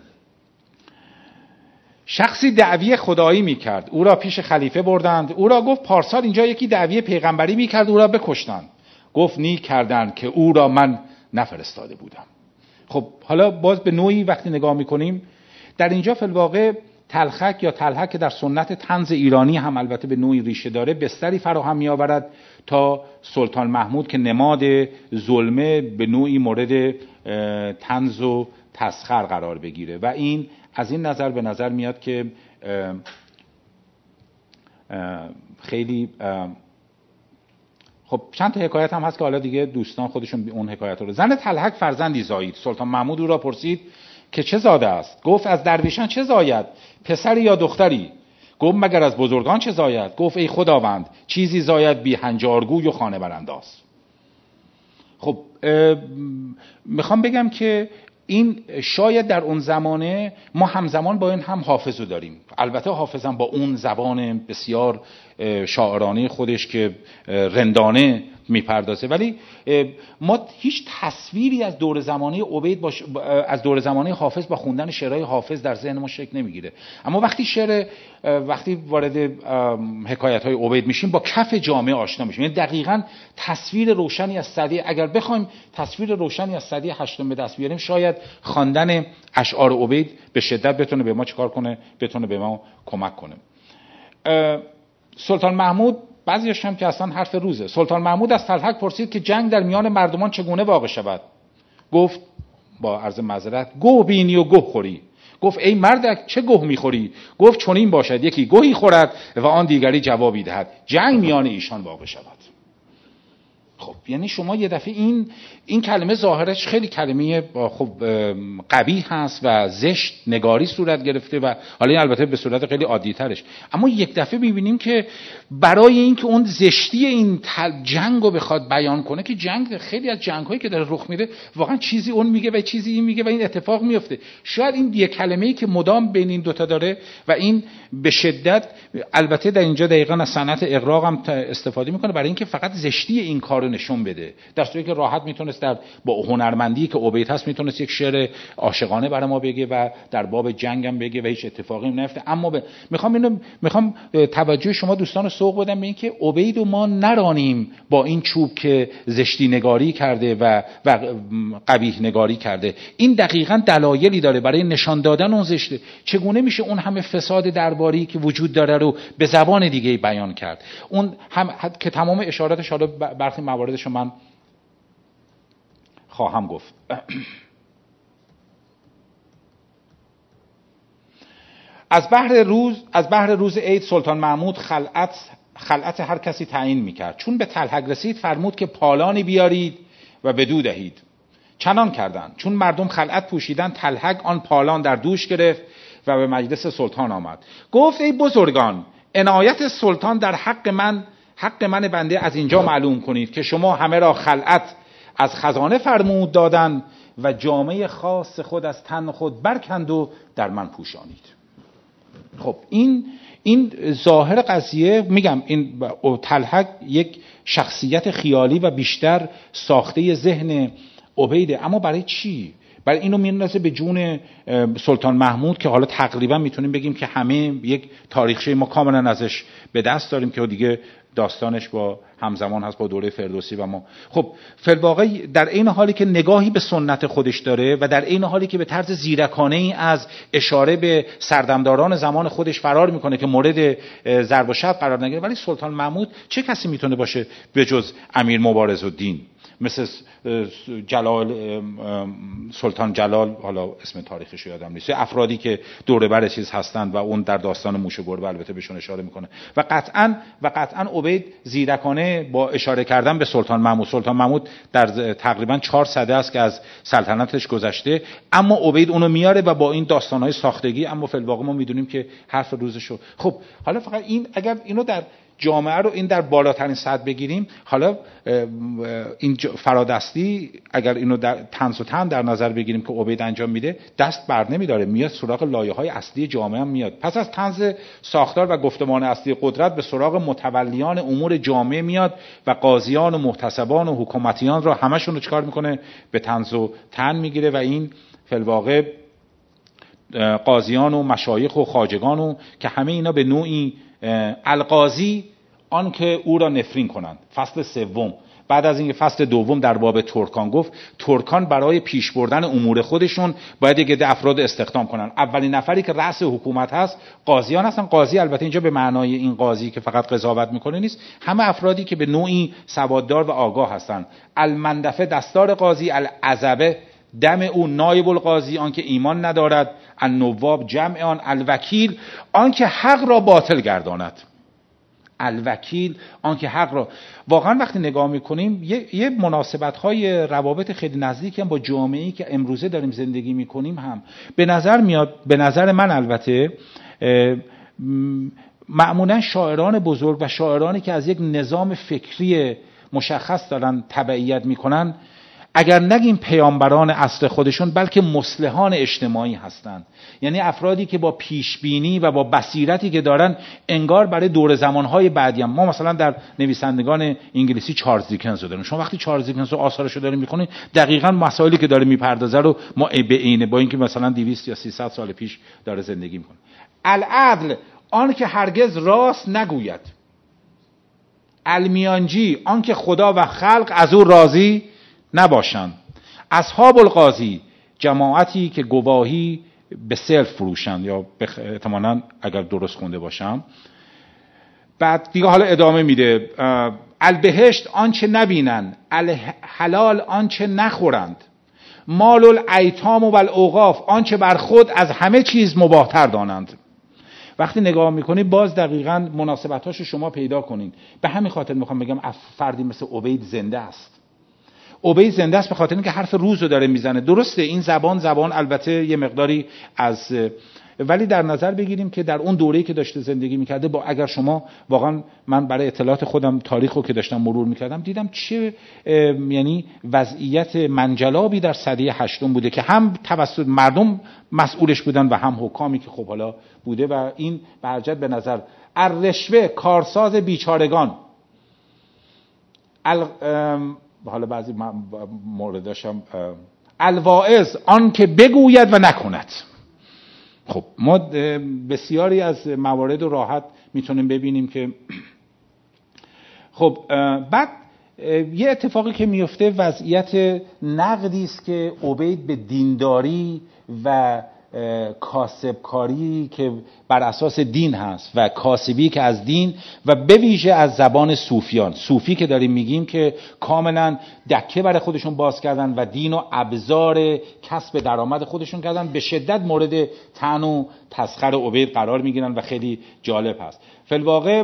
شخصی دعوی خدایی میکرد، او را پیش خلیفه بردند. او را گفت پارسال اینجا یکی دعوی پیغمبری میکرد، او را بکشتند. گفت نیک کردند که او را من نفرستاده بودم. خب حالا باز به نوعی وقتی نگاه میکنیم در اینجا فی الواقع تلخک یا تلحک که در سنت طنز ایرانی هم البته به نوعی ریشه داره بستری فراهم می‌آورد تا سلطان محمود که نماد ظلمه به نوعی مورد طنز و تسخر قرار بگیره و این از این نظر به نظر میاد که خیلی خب چند تا حکایت هم هست که حالا دیگه دوستان خودشون اون حکایت رو. زن تلحک فرزندی زایید. سلطان محمود او را پرسید که چه زاده است؟ گفت از درویشان چه زاید؟ پسری یا دختری؟ گفت مگر از بزرگان چه زاید؟ گفت ای خداوند چیزی زاید بی هنجارگوی و خانه برانداز. خب میخوام بگم که این شاید در اون زمانه ما همزمان با این هم حافظ رو داریم. البته حافظم با اون زبان بسیار شاعرانه خودش که رندانه میپردازه، ولی ما هیچ تصویری از دور زمانه عبید باش... از دور زمانه حافظ با خوندن شعرهای حافظ در ذهن ما شکل نمیگیره. اما وقتی شعر وقتی وارد حکایت های عبید میشیم با کف جامعه آشنا میشیم. یعنی دقیقاً تصویر روشنی از صدی، اگر بخوایم تصویر روشنی از صدی هشتم به دست بیاریم، شاید خواندن اشعار عبید به شدت بتونه به ما چیکار کنه، بتونه به ما کمک کنه. سلطان محمود بعضیش هم که اصلا حرف روزه. سلطان محمود از تلحک پرسید که جنگ در میان مردمان چگونه واقع شود؟ گفت با عرض معذرت گوه بینی و گوه خوری. گفت ای مردک چه گوه میخوری؟ گفت چون این باشد یکی گوهی خورد و آن دیگری جوابی دهد، جنگ میان ایشان واقع شود. خب یعنی شما یه دفعه این این کلمه ظاهرش خیلی کلمه خب قبیح هست و زشت نگاری صورت گرفته و حالا این البته به صورت خیلی عادی ترش، اما یک دفعه می‌بینیم که برای اینکه اون زشتی این جنگ رو بخواد بیان کنه که جنگ خیلی از جنگ‌هایی که داره رخ میده واقعا چیزی اون میگه و چیزی این میگه و این اتفاق میفته. شاید این یک کلمه‌ای که مدام بین این دوتا داره و این به شدت البته در اینجا دقیقاً از صنعت اغراق هم استفاده میکنه برای اینکه فقط زشتی این کارو نشون بده، در صورتی که راحت میتونست در با هنرمندی که عبید هست میتونست یک شعر عاشقانه برای ما بگه و در باب جنگ هم بگه و هیچ اتفاقی نیفته. اما ب... میخوام اینو میخوام توجه شما دوستان رو سوق بدم به این که عبید و ما نرانیم با این چوب که زشتی نگاری کرده و و قبیح نگاری کرده. این دقیقاً دلایلی داره برای نشان دادن اون زشته. چگونه میشه اون همه فساد درباری که وجود داره رو به زبان دیگه بیان کرد؟ اون هم که تمام اشاراتش حالا برخی مواردش من خواهم گفت. از بحر روز از بحر روز عید سلطان محمود خلعت خلعت هر کسی تعیین میکرد. چون به تلحک رسید فرمود که پالانی بیارید و بدو دهید. چنان کردند. چون مردم خلعت پوشیدن تلحک آن پالان در دوش گرفت و به مجلس سلطان آمد. گفت ای بزرگان، عنایت سلطان در حق من حق من بنده از اینجا معلوم کنید که شما همه را خلعت از خزانه فرمود دادن و جامعه خاص خود از تن خود برکند و در من پوشانید. خب این این ظاهر قضیه، میگم این تلحک یک شخصیت خیالی و بیشتر ساخته ذهن عبیده، اما برای چی؟ برای اینو میندازه به جون سلطان محمود که حالا تقریبا میتونیم بگیم که همه یک تاریخچه ما کاملا ازش به دست داریم که دیگه داستانش با همزمان هست با دوره فردوسی و ما. خب فی‌الواقع در این حالی که نگاهی به سنت خودش داره و در این حالی که به طرز زیرکانه‌ای از اشاره به سردمداران زمان خودش فرار میکنه که مورد ضرب و شتم قرار نگیره، ولی سلطان محمود چه کسی میتونه باشه به جز امیر مبارزالدین، مثل جلال سلطان جلال، حالا اسم تاریخش یادم نیست، افرادی که دوره بر چیز هستند و اون در داستان موش و گربه البته بهشون اشاره میکنه و قطعاً و قطعاً عبید زیرکانه با اشاره کردن به سلطان محمود. سلطان محمود در تقریباً چهار سده است که از سلطنتش گذشته، اما عبید اونو میاره و با این داستانهای ساختگی، اما فی الواقع ما میدونیم که حرف روزشو. خب حالا فقط این اگر اینو در جامعه رو این در بالاترین سطح بگیریم، حالا این فرادستی اگر اینو در طنز و تن در نظر بگیریم که عبید انجام میده، دست بر نمیداره، میاد سراغ لایه‌های اصلی جامعه هم میاد. پس از طنز ساختار و گفتمان اصلی قدرت به سراغ متولیان امور جامعه میاد و قاضیان و محتسبان و حکومتیان را همشون رو چیکار میکنه؟ به طنز و تن میگیره و این فی الواقع قاضیان و مشایخ و خواجگان و که همه اینا به نوعی القاضی آن که او را نفرین کنند، فصل سوم، بعد از اینکه فصل دوم در باب ترکان گفت، ترکان برای پیش بردن امور خودشون باید یک عده افراد استخدام کنن. اولین نفری که رأس حکومت هست قاضیان هستن. قاضی البته اینجا به معنای این قاضی که فقط قضاوت میکنه نیست، همه افرادی که به نوعی سواددار و آگاه هستن. المندفه دستار قاضی، العزبه دم او، نایب القاضی آن که ایمان ندارد، النواب جمع آن، الوکیل آن که حق را باطل گرداند. الوکیل آن که حق را، واقعا وقتی نگاه میکنیم یه, یه مناسبت های روابط خیلی نزدیکی هم با جامعه‌ای که امروزه داریم زندگی میکنیم هم به نظر میاد. به نظر من البته معمولا شاعران بزرگ و شاعرانی که از یک نظام فکری مشخص دارن تبعیت میکنن، اگر نگیم پیامبران عصر خودشون، بلکه مصلحان اجتماعی هستند. یعنی افرادی که با پیشبینی و با بصیرتی که دارن انگار برای دور زمانهای بعدی هم. ما مثلا در نویسندگان انگلیسی چارلز دیکنز رو داریم. شما وقتی چارلز دیکنز رو آثارش رو دارین میخونید، دقیقاً مسائلی که داره میپردازه رو ما به عینه، با اینکه مثلا دویست یا سیصد سال پیش داره زندگی میکنه. العدل آن که هرگز راست نگوید، المیانجی آن که خدا و خلق از او راضی نباشند، اصحاب القاضی جماعتی که گواهی به سلف فروشند، یا احتمالاً اگر درست خونده باشم. بعد دیگه حالا ادامه میده، البهشت آنچه نبینند، الحلال آنچه نخورند، مال الایتام و الاوقاف آنچه بر خود از همه چیز مباحتر دانند. وقتی نگاه میکنید باز دقیقاً مناسبتاشو شما پیدا کنید. به همین خاطر میخوام بگم فردی مثل عبید زنده است. عبید زنده است به خاطر اینکه حرف روز رو داره میزنه. درسته این زبان زبان البته یه مقداری از، ولی در نظر بگیریم که در اون دوره‌ای که داشته زندگی میکرده، با اگر شما واقعا، من برای اطلاعات خودم تاریخ رو که داشتم مرور میکردم دیدم چه یعنی وضعیت منجلابی در سده هشتم بوده که هم توسط مردم مسئولش بودن و هم حکامی که خب حالا بوده. و این به هر جهت به نظر الرشوه کارساز بیچارگان، ال... حالا بعضی مورداشم، الواعظ آن که بگوید و نکند. خب ما بسیاری از موارد راحت میتونیم ببینیم که خب بعد یه اتفاقی که میفته وضعیت نقدی است که عبید به دینداری و کاسبکاری که بر اساس دین هست و کاسبی که از دین و به ویژه از زبان صوفیان، صوفی که داریم میگیم که کاملا دکه برای خودشون باز کردن و دین و ابزار کسب درآمد خودشون کردن، به شدت مورد طعن و تسخیر عبید قرار میگیرن و خیلی جالب هست. فی الواقع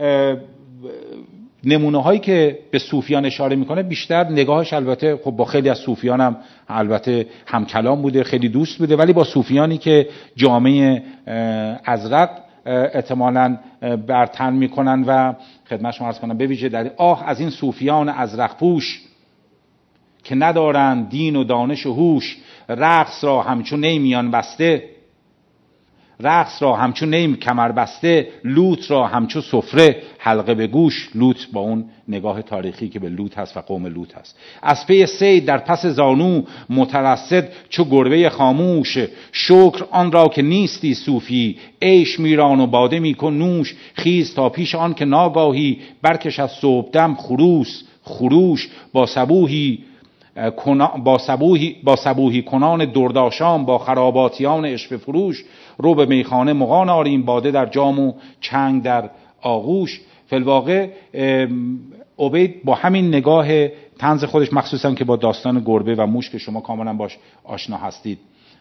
نمونه هایی که به صوفیان اشاره میکنه بیشتر نگاهش البته خب با خیلی از صوفیان هم البته همکلام بوده، خیلی دوست بوده، ولی با صوفیانی که جامعه ازرق احتمالاً برتن میکنن و خدمت شما عرض کنم به ویژه در آه از این صوفیان ازرق پوش که ندارند دین و دانش و هوش، رقص را همچون نی میان بسته، رقص را همچون نیم کمر بسته، لوط را همچون سفره حلقه به گوش. لوط با اون نگاه تاریخی که به لوط هست و قوم لوط هست. از پی صید در پس زانو مترصد چو گربه خاموش، شکر آن را که نیستی صوفی، عیش میران و باده میکن نوش، خیز تا پیش آن که ناگاهی برکش از صبحدم خروس خروش، با صبوحی با صبوحی با صبوحی کنان درداشام، با خراباتیان عشق فروش، رو به میخانه مغان آریم، باده در جام و چنگ در آغوش. فی الواقع عبید با همین نگاه طنز خودش، مخصوصا که با داستان گربه و موش که شما کاملا باش آشنا هستید،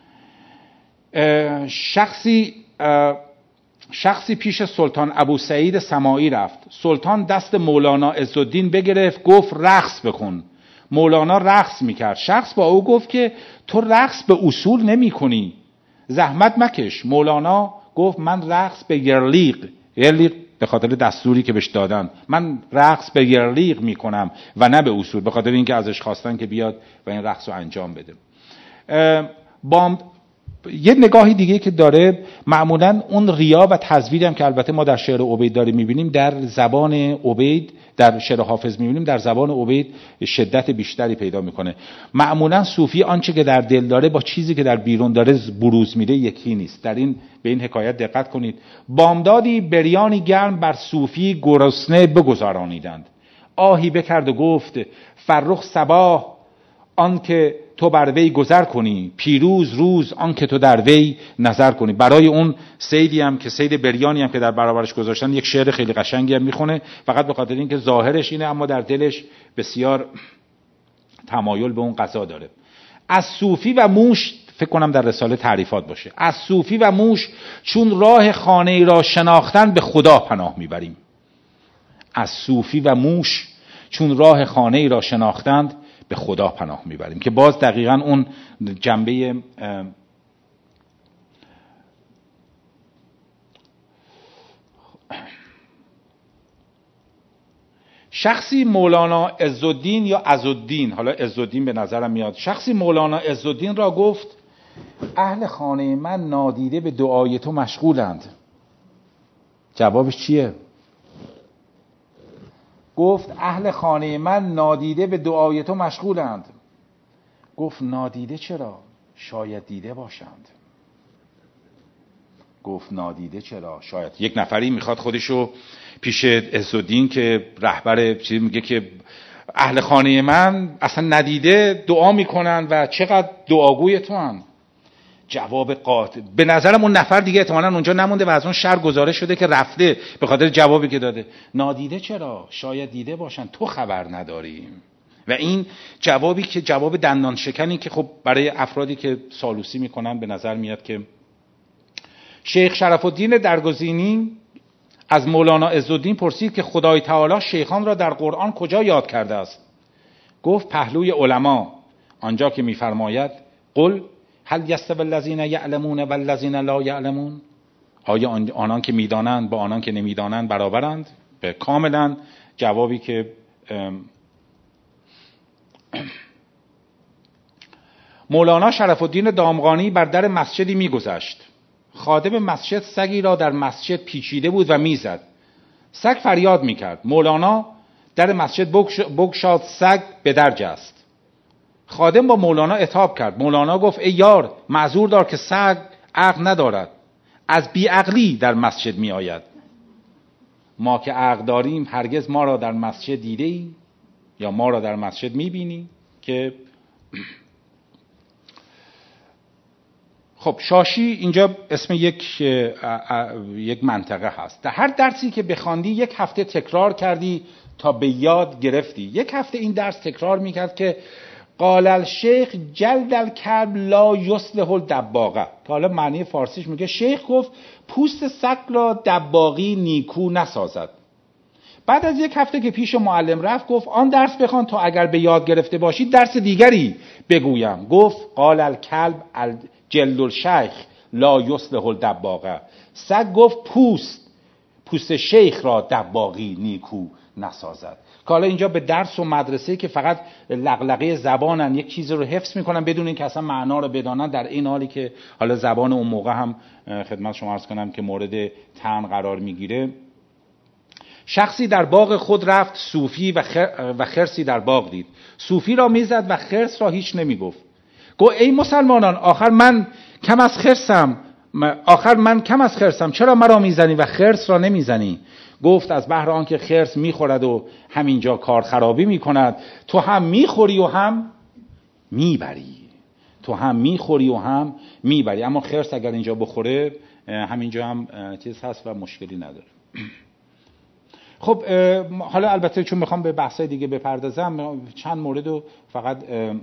شخصی شخصی پیش سلطان ابو سعید سماعی رفت. سلطان دست مولانا عزالدین بگرفت، گفت رقص بکن. مولانا رقص میکرد. شخص با او گفت که تو رقص به اصول نمی کنی، زحمت مکش. مولانا گفت من رقص به یرلیق، یرلیق به خاطر دستوری که بهش دادن، من رقص به یرلیق میکنم و نه به اصول، به خاطر اینکه ازش خواستن که بیاد و این رقص رو انجام بده. با یه نگاهی دیگه که داره، معمولا اون ریا و تزویر هم که البته ما در شعر عبید داریم میبینیم، در زبان عبید، در شعر حافظ میبینیم، در زبان عبید شدت بیشتری پیدا میکنه. معمولا صوفی آنچه که در دل داره با چیزی که در بیرون داره بروز میده یکی نیست. در این به این حکایت دقت کنید. بامدادی بریانی گرم بر صوفی گرسنه بگذارانیدند. آهی بکرد و گفت فرخ صباح آن که تو بر وی گذر کنی، پیروز روز آن که تو در وی نظر کنی. برای اون سیدی هم که سید بریانی هم که در برابرش گذاشتن یک شعر خیلی قشنگی هم میخونه، فقط به خاطر اینکه ظاهرش اینه اما در دلش بسیار تمایل به اون قضا داره. از صوفی و موش، فکر کنم در رساله تعریفات باشه، از صوفی و موش چون راه خانه ای را شناختن به خدا پناه میبریم. از صوفی و موش چون راه خانه ای را شناختند به خدا پناه میبریم، که باز دقیقاً اون جنبه شخصی مولانا عزالدین یا عزالدین، حالا عزالدین به نظرم میاد، شخصی مولانا عزالدین را گفت اهل خانه من نادیده به دعای تو مشغولند. جوابش چیه؟ گفت اهل خانه من نادیده به دعای تو مشغولند. گفت نادیده چرا؟ شاید دیده باشند. گفت نادیده چرا؟ شاید. یک نفری میخواد خودشو پیش عزالدین که رهبر چیز میگه که اهل خانه من اصلا ندیده دعا میکنن و چقدر دعاگوی تو هن. جواب قاطع. به نظرم اون نفر دیگه احتمالاً اونجا نمونده و از اون شهر گزارش شده که رفته به خاطر جوابی که داده. نادیده چرا؟ شاید دیده باشن، تو خبر نداریم. و این جوابی که جواب دندان شکنی که خب برای افرادی که سالوسی میکنن به نظر میاد که شیخ شرف الدین درگزینی از مولانا عزالدین پرسید که خدای تعالی شیخان را در قرآن کجا یاد کرده است؟ گفت پهلوی علما، آنجا که میفرماید قل هل یستوی الذین یعلمون والذین لا یعلمون، آیا آنان که میدانند با آنان که نمیدانند برابرند؟ به کاملا جوابی که مولانا شرف الدین دامغانی بر در مسجدی میگذشت. خادم مسجد سگی را در مسجد پیچیده بود و میزد. سگ فریاد میکرد. مولانا در مسجد بگشاد، سگ به در جست. خادم با مولانا عتاب کرد. مولانا گفت ای یار، معذور دار که سگ عقل ندارد، از بیعقلی در مسجد می آید. ما که عقل داریم هرگز ما را در مسجد دیده ایم یا ما را در مسجد می بینی؟ که خب شاشی اینجا اسم یک یک منطقه هست. در هر درسی که بخواندی یک هفته تکرار کردی تا به یاد گرفتی. یک هفته این درس تکرار میکرد که قال الشیخ جلد الکلب لا یصلح الدباغه، که حالا معنی فارسیش میگه شیخ گفت پوست سگ را دباغی نیکو نسازد. بعد از یک هفته که پیش معلم رفت گفت آن درس بخوان تا اگر به یاد گرفته باشید درس دیگری بگویم. گفت قال الکلب جلد الشیخ لا یصلح الدباغه، سگ گفت پوست پوست شیخ را دباغی نیکو نسازد. که حالا اینجا به درس و مدرسه که فقط لغلقه زبانن، یک چیز رو حفظ میکنن بدون اینکه اصلا معنا رو بدانن، در این حالی که حالا زبان اون موقع هم خدمت شما عرض کنم که مورد طعن قرار میگیره. شخصی در باغ خود رفت صوفی و, خر... و خرسی در باغ دید. صوفی را میزد و خرس را هیچ نمیگفت. گو ای مسلمانان، آخر من کم از خرسم آخر من کم از خرسم چرا مرا میزنی و خرس را نمیزنی؟ گفت از بهر آنکه خرس میخورد و همینجا کار خرابی میکند، تو هم میخوری و هم میبری. تو هم میخوری و هم میبری. اما خرس اگر اینجا بخوره همینجا هم چیز هست و مشکلی نداره. خب حالا البته چون میخوام به بحثای دیگه بپردازم چند مورد رو فقط.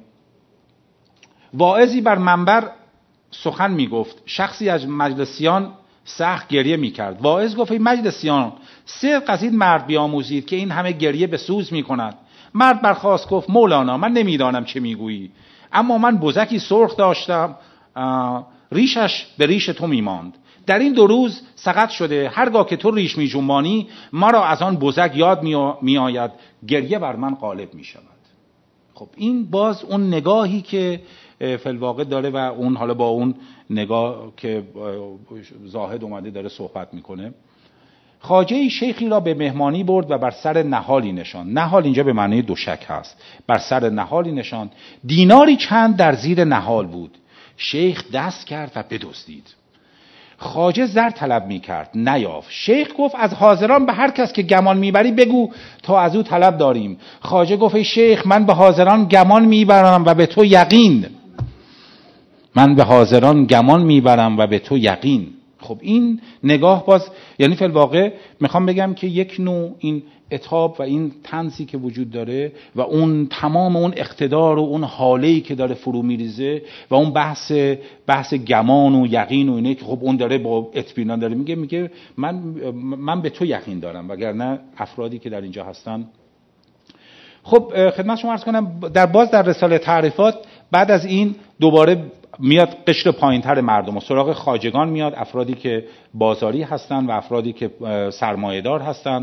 واعظی بر منبر سخن میگفت. شخصی از مجلسیان سخت گریه میکرد. واعظ گفت ای مجلسیان، صدق از این مرد بیاموزید که این همه گریه به سوز میکند. مرد برخاست گفت مولانا من نمیدانم چه میگویی، اما من بزکی سرخ داشتم ریشش به ریش تو میماند. در این دو روز سقط شده، هرگاه که تو ریش میجنبانی مرا از آن بزک یاد میآید، گریه بر من غالب میشود. خب این باز اون نگاهی که فی‌الواقع داره و اون حالا با اون نگاه که زاهد اومده داره صحبت میکنه. خواجه شیخی را به مهمانی برد و بر سر نهالی نشاند. نهال اینجا به معنی دوشک هست. بر سر نهالی نشاند. دیناری چند در زیر نهال بود. شیخ دست کرد و بدزدید. خواجه زر طلب میکرد نیافت. شیخ گفت از حاضران به هر کس که گمان میبری بگو تا از او طلب داریم. خواجه گفت ای شیخ من به حاضران گمان میبرم و به تو یقین. من به حاضران گمان میبرم و به تو یقین. خب این نگاه باز یعنی فی الواقع میخوام بگم که یک نوع این عتاب و این طنزی که وجود داره و اون تمام اون اقتدار و اون حاله‌ای که داره فرو میریزه و اون بحث بحث گمان و یقین و اینه که خب اون داره با اطمینان داره میگه میگه من من به تو یقین دارم وگرنه افرادی که در اینجا هستن. خب خدمت شما عرض کنم در باز در رساله تعریفات بعد از این دوباره میاد قشر پایینتر مردم و سراغ خواجگان میاد، افرادی که بازاری هستن و افرادی که سرمایه‌دار هستن.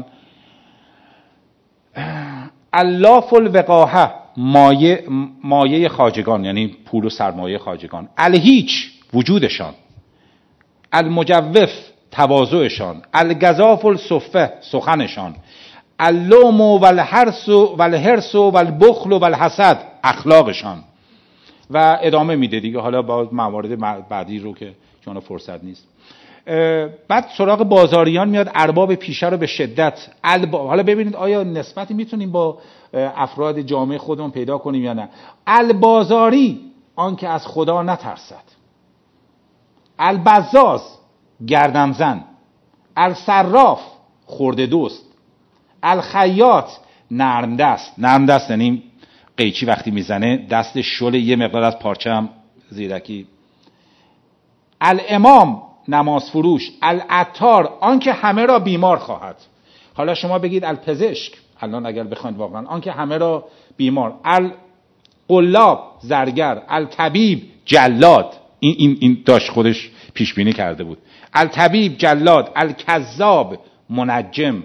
الاف الوقاحه مایه مایه خواجگان یعنی پول و سرمایه خواجگان. الهیچ وجودشان. المجوف تواضعشان. الگزاف الصفه سخنشان. اللوم والحرس والحرس والبخل والحسد اخلاقشان. و ادامه میده دیگه، حالا با موارد بعدی رو که چون فرصت نیست. بعد سراغ بازاریان میاد، ارباب پیشه رو به شدت البا... حالا ببینید آیا نسبتی میتونیم با افراد جامعه خودمون پیدا کنیم یا نه. البازاری آن که از خدا نترسد. البزاز گردنزن. الصراف خرده دوست. الخیاط نرم دست. نرم دست یعنی قیچی وقتی میزنه دست شل یه مقدار از پارچه هم زیرکی. الامام نماز فروش. العطار آن که همه را بیمار خواهد. حالا شما بگید الپزشک الان اگر بخواید واقعا آن که همه را بیمار. القلاب زرگر. الطبیب جلاد. این این این داشت خودش پیش بینی کرده بود. الطبیب جلاد. الکذاب منجم.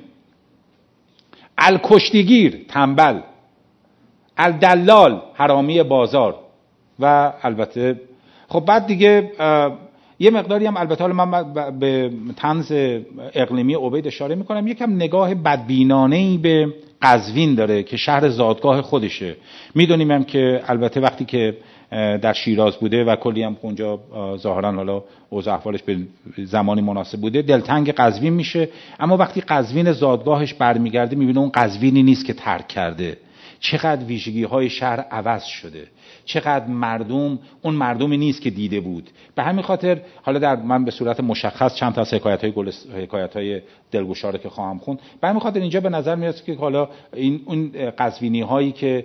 الکشتیگیر تنبل. الدلال حرامی بازار. و البته خب بعد دیگه یه مقداری هم البته حالا من به طنز اقلیمی عبید اشاره میکنم، یکم نگاه بدبینانه‌ای به قزوین داره که شهر زادگاه خودشه. میدونیم هم که البته وقتی که در شیراز بوده و کلی هم اونجا ظاهرا حالا اوضاع احوالش به زمانی مناسب بوده دلتنگ قزوین میشه، اما وقتی قزوین زادگاهش برمیگرده میبینه اون قزوینی نیست که ترک کرده. چقدر ویژگی های شهر عوض شده، چقدر مردم اون مردمی نیست که دیده بود. به همین خاطر حالا در من به صورت مشخص چند تا حکایت های گل حکایت های دلگشاره که خواهم خوند. به همین خاطر اینجا به نظر میاد که حالا این اون قزوینی هایی که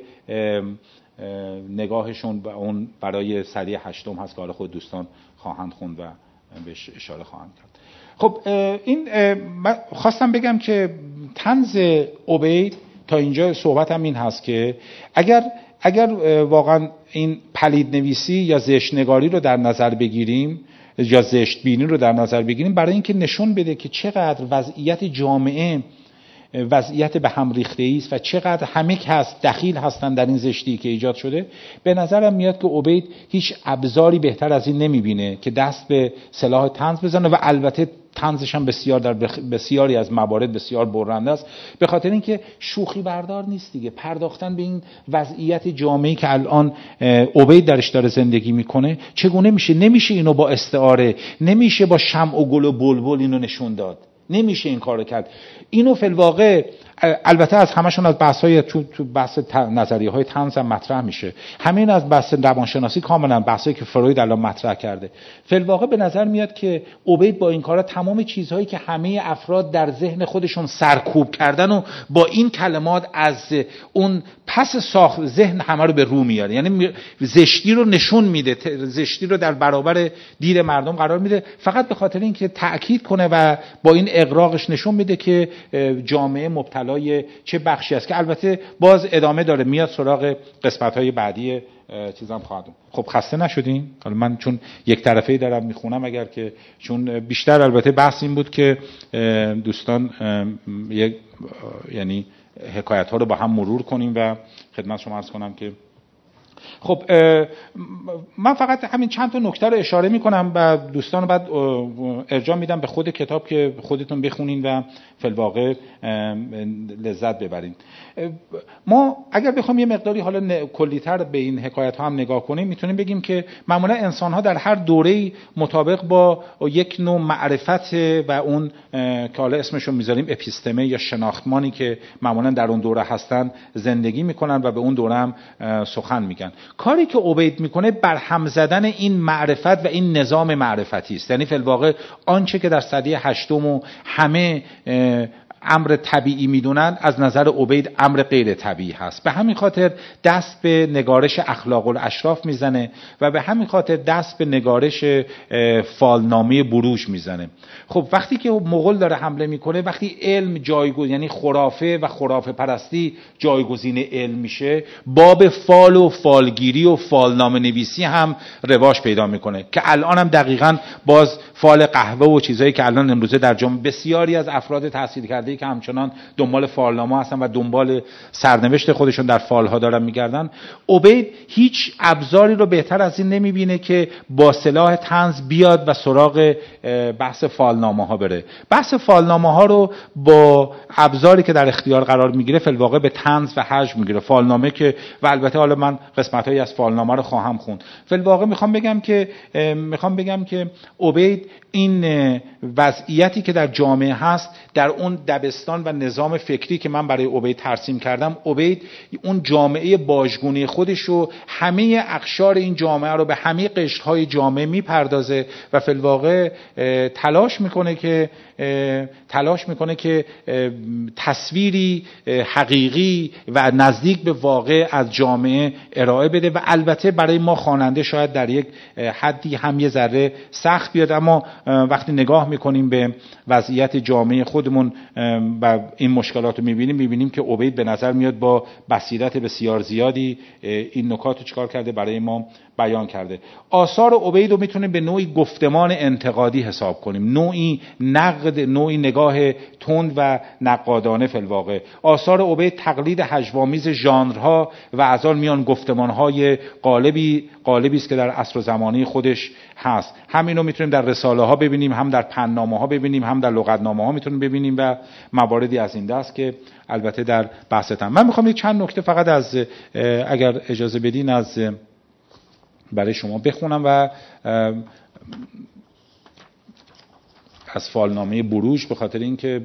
نگاهشون به اون برای سری هشتم هست که حالا خود دوستان خواهند خوند و بهش اشاره خواهند کرد. خب این من خواستم بگم که طنز عبید تا اینجا صحبتم این هست که اگر اگر واقعا این پلید نویسی یا زشت نگاری رو در نظر بگیریم یا زشت بینی رو در نظر بگیریم برای اینکه نشون بده که چقدر وضعیت جامعه وضعیت به هم ریخته است و چقدر همه کس دخیل هستن در این زشتی که ایجاد شده، به نظرم میاد که عبید هیچ ابزاری بهتر از این نمیبینه که دست به سلاح طنز بزنه و البته طنزش هم بسیار در بسیاری از موارد بسیار برنده است، به خاطر اینکه شوخی بردار نیست دیگه. پرداختن به این وضعیت جامعه‌ای که الان عبید درش داره زندگی میکنه چگونه میشه؟ نمیشه اینو با استعاره، نمیشه با شمع و گل و بلبل اینو نشون داد، نمیشه این کارو کرد. اینو فی الواقع البته از همشون از بحث‌های تو تو بحث نظریه‌های طنز هم مطرح میشه، همین از بحث روانشناسی کاملا بحثی که فروید الان مطرح کرده. فی الواقع به نظر میاد که عبید با این کارا تمام چیزهایی که همه افراد در ذهن خودشون سرکوب کردن و با این کلمات از اون پس ساخت ذهن همه رو به رو میاره، یعنی زشتی رو نشون میده، زشتی رو در برابر دید مردم قرار میده، فقط به خاطر اینکه تأکید کنه و با این اغراقش نشون میده که جامعه مبتلا چه بخشی است که البته باز ادامه داره، میاد سراغ قسمت‌های بعدی چیزام خواهد. خب خسته نشدین؟ حالا من چون یک طرفه‌ای دارم میخونم، اگر که چون بیشتر البته بحث این بود که دوستان یک یعنی حکایت ها رو با هم مرور کنیم و خدمت شما عرض کنم که خب من فقط همین چند تا نکته رو اشاره میکنم و دوستان بعد ارجاع میدم به خود کتاب که خودتون بخونین و فی الواقع لذت ببرین. ما اگر بخوام یه مقداری حالا کلی‌تر به این حکایت ها هم نگاه کنیم، میتونیم بگیم که معمولا انسان ها در هر دوره‌ای مطابق با یک نوع معرفت و اون که حالا اسمشو میذاریم اپیستمه یا شناختمانی که معمولا در اون دوره هستن زندگی میکنن و به اون دوره هم سخن میگن. کاری که عبید میکنه برهم زدن این معرفت و این نظام معرفتی است. یعنی فی الواقع آنچه که در سده هشتم و همه امر طبیعی میدونن از نظر عبید امر غیر طبیعی هست. به همین خاطر دست به نگارش اخلاق الاشراف میزنه و به همین خاطر دست به نگارش فالنامه بروج میزنه. خب وقتی که مغول داره حمله میکنه، وقتی علم جایگزین، یعنی خرافه و خرافه پرستی جایگزین علم میشه، باب فال و فالگیری و فالنامه نویسی هم رواج پیدا میکنه که الان هم دقیقاً باز فال قهوه و چیزایی که الان امروزه در جامعه بسیاری از افراد تحصیل کرده که همچنان دنبال فالنامه هستن و دنبال سرنوشت خودشون در فالها دارن میگردن، عبید هیچ ابزاری رو بهتر از این نمیبینه که با سلاح طنز بیاد و سراغ بحث فالنامه ها بره. بحث فالنامه ها رو با ابزاری که در اختیار قرار میگیره فی الواقع به طنز و هجو میگیره. فالنامه که و البته حالا من قسمت‌هایی از فالنامه رو خواهم خوند. فی الواقع میخوام بگم که میخوام بگم که عبید این وضعیتی که در جامعه هست، در اون دبستان و نظام فکری که من برای عبید ترسیم کردم، عبید اون جامعه باجگونه خودش رو، همه اقشار این جامعه رو به همه قشرهای جامعه میپردازه و فی الواقع تلاش میکنه که تلاش میکنه که تصویری حقیقی و نزدیک به واقع از جامعه ارائه بده و البته برای ما خواننده شاید در یک حدی هم یه ذره سخت بیاد، اما وقتی نگاه میکنیم به وضعیت جامعه خودمون و این مشکلات رو میبینیم میبینیم که عبید به نظر میاد با بصیرت بسیار زیادی این نکات رو چکار کرده برای ما بیان کرده. آثار عبید رو میتونیم به نوعی گفتمان انتقادی حساب کنیم، نوعی نقد، نوعی نگاه تند و نقادانه فی الواقع. آثار عبید تقلید هجوآمیز ژانرها و از آن میان گفتمان‌های قالبی قالبی است که در عصر و زمانه خودش هست. همین رو میتونیم در رساله ها ببینیم، هم در پننامه ها ببینیم، هم در لغتنامه ها میتونیم ببینیم و مواردی از این دست که البته در بحثتم. من میخوام یک چند نکته فقط از اگر اجازه بدین از برای شما بخونم و از فالنامه بروج، به خاطر اینکه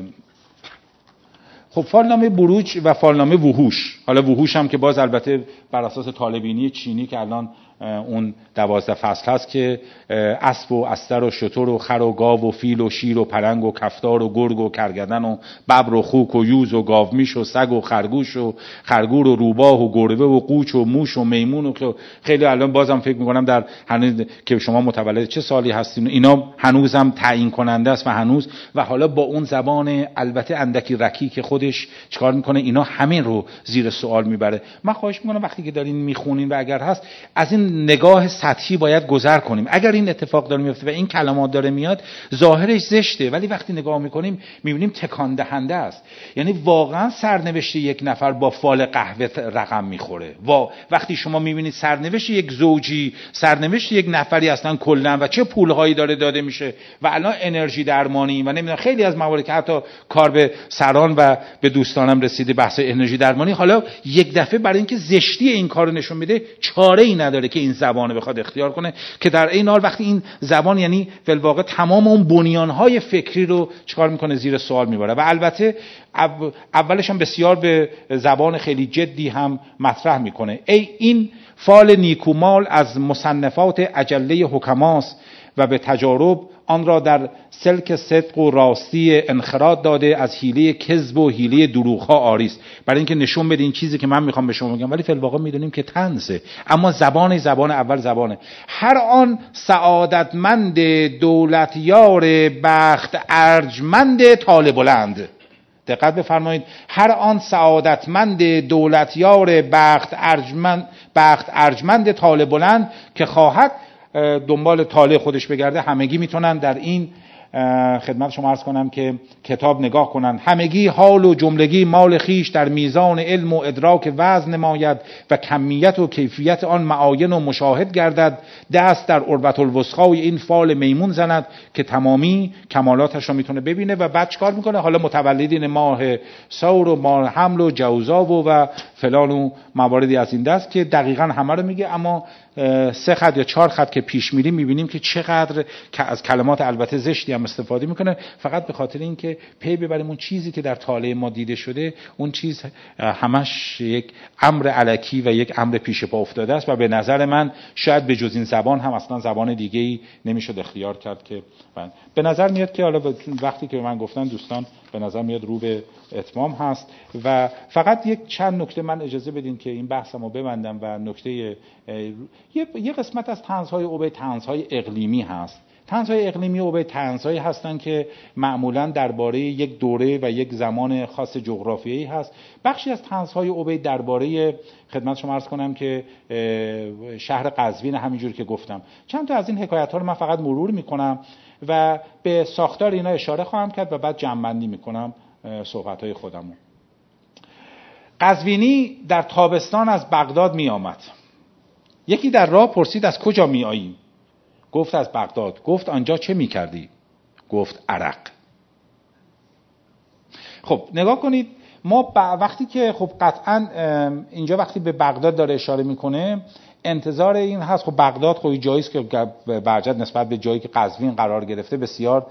خب فالنامه بروج و فالنامه وحوش، حالا وحوش هم که باز البته بر اساس طالبینی چینی که الان اون دوازده فصل هست که اسب و استر و شتر و خر و گاو و فیل و شیر و پلنگ و کفتار و گرگ و کرگدن و ببر و خوک و یوز و گاومیش و سگ و خرگوش و خرگور و روباه و گربه و قوچ و موش و میمون و خیلی الان بازم فکر میکنم در هنوز که شما متولد چه سالی هستین اینا هنوزم تعیین کننده است و هنوز و حالا با اون زبان البته اندکی رکی که خودش چیکار میکنه اینا همین رو زیر سوال میبره. من خواهش میکنم وقتی که دارین میخونین و اگر هست از این نگاه سطحی باید گذر کنیم. اگر این اتفاق داره میفته و این کلمات داره میاد ظاهرش زشته، ولی وقتی نگاه میکنیم میبینیم تکان دهنده است. یعنی واقعا سرنوشت یک نفر با فال قهوه رقم میخوره. و وقتی شما میبینید سرنوشت یک زوجی، سرنوشت یک نفری اصلا کلا و چه پولهایی داره داده میشه و الان انرژی درمانی و نمیدونم خیلی از موارد که حتی کار به سران و به دوستانم رسیده بحث انرژی درمانی، حالا یک دفعه برای اینکه زشتی این کارو نشون میده چاره ای نداره که این زبانو بخواد اختیار کنه، که در این حال وقتی این زبان یعنی فی الواقع تمام اون بنیانهای فکری رو چیکار میکنه زیر سوال میبره و البته اولش هم بسیار به زبان خیلی جدی هم مطرح میکنه. ای این فال نیکومال از مصنفات اجله حکماست و به تجارب آن را در سلک صدق و راستی انخراط داده، از حیله کذب و حیله دروغ‌ها آری است. برای اینکه نشون بده این چیزی که من میخوام به شما بگم، ولی فی الواقع میدونیم که طنزه، اما زبان زبان اول زبانه. هر آن سعادتمند دولتیار بخت ارجمند طالب بلند، دقت بفرمایید، هر آن سعادتمند دولتیار بخت ارجمند بخت ارجمند طالب بلند که خواهد دنبال طالع خودش بگرده، همگی میتونن در این خدمت شما عرض کنم که کتاب نگاه کنند. همگی حال و جملگی مال خیش در میزان علم و ادراک وزن نماید و کمیت و کیفیت آن معاین و مشاهد گردد. دست در عروة الوثقای این فال میمون زند که تمامی کمالاتش رو میتونه ببینه و بعد چیکار میکنه؟ حالا متولدین ماه ثور و ماه حمل و جوزا و و فلان و مواردی از این دست که دقیقاً همه رو میگه، اما سه خط یا چهار خط که پیش میریم میبینیم که چقدر که از کلمات البته زشتی هم استفاده میکنه، فقط به خاطر اینکه پی ببریم اون چیزی که در طالع ما دیده شده اون چیز همش یک امر الکی و یک امر پیش پا افتاده است و به نظر من شاید به جز این زبان هم اصلا زبان دیگه‌ای نمیشد اختیار کرد. که به نظر میاد که حالا وقتی که من گفتن دوستان به نظر میاد رو به اتمام هست و فقط یک چند نکته من اجازه بدین که این بحثمو ببندم و نکته یه, یه قسمت از طنزهای عبید طنزهای اقلیمی هست. طنزهای اقلیمی عبید طنزهایی هستن که معمولاً درباره یک دوره و یک زمان خاص جغرافیایی هست. بخشی از طنزهای عبید درباره خدمت شما عرض کنم که شهر قزوین، همینجور که گفتم. چند تا از این حکایت ها رو من فقط مرور میکنم و به ساختار اینا اشاره خواهم کرد و بعد جمع‌بندی میکنم صحبت‌های خودمو. قزوینی در تابستان از بغداد می آمد. یکی در راه پرسید از کجا می آیی؟ گفت از بغداد. گفت آنجا چه می کردی؟ گفت عرق. خب نگاه کنید، ما وقتی که خب قطعا اینجا وقتی به بغداد داره اشاره میکنه انتظار این هست، خب بغداد خب جایی است که برجت نسبت به جایی که قزوین قرار گرفته بسیار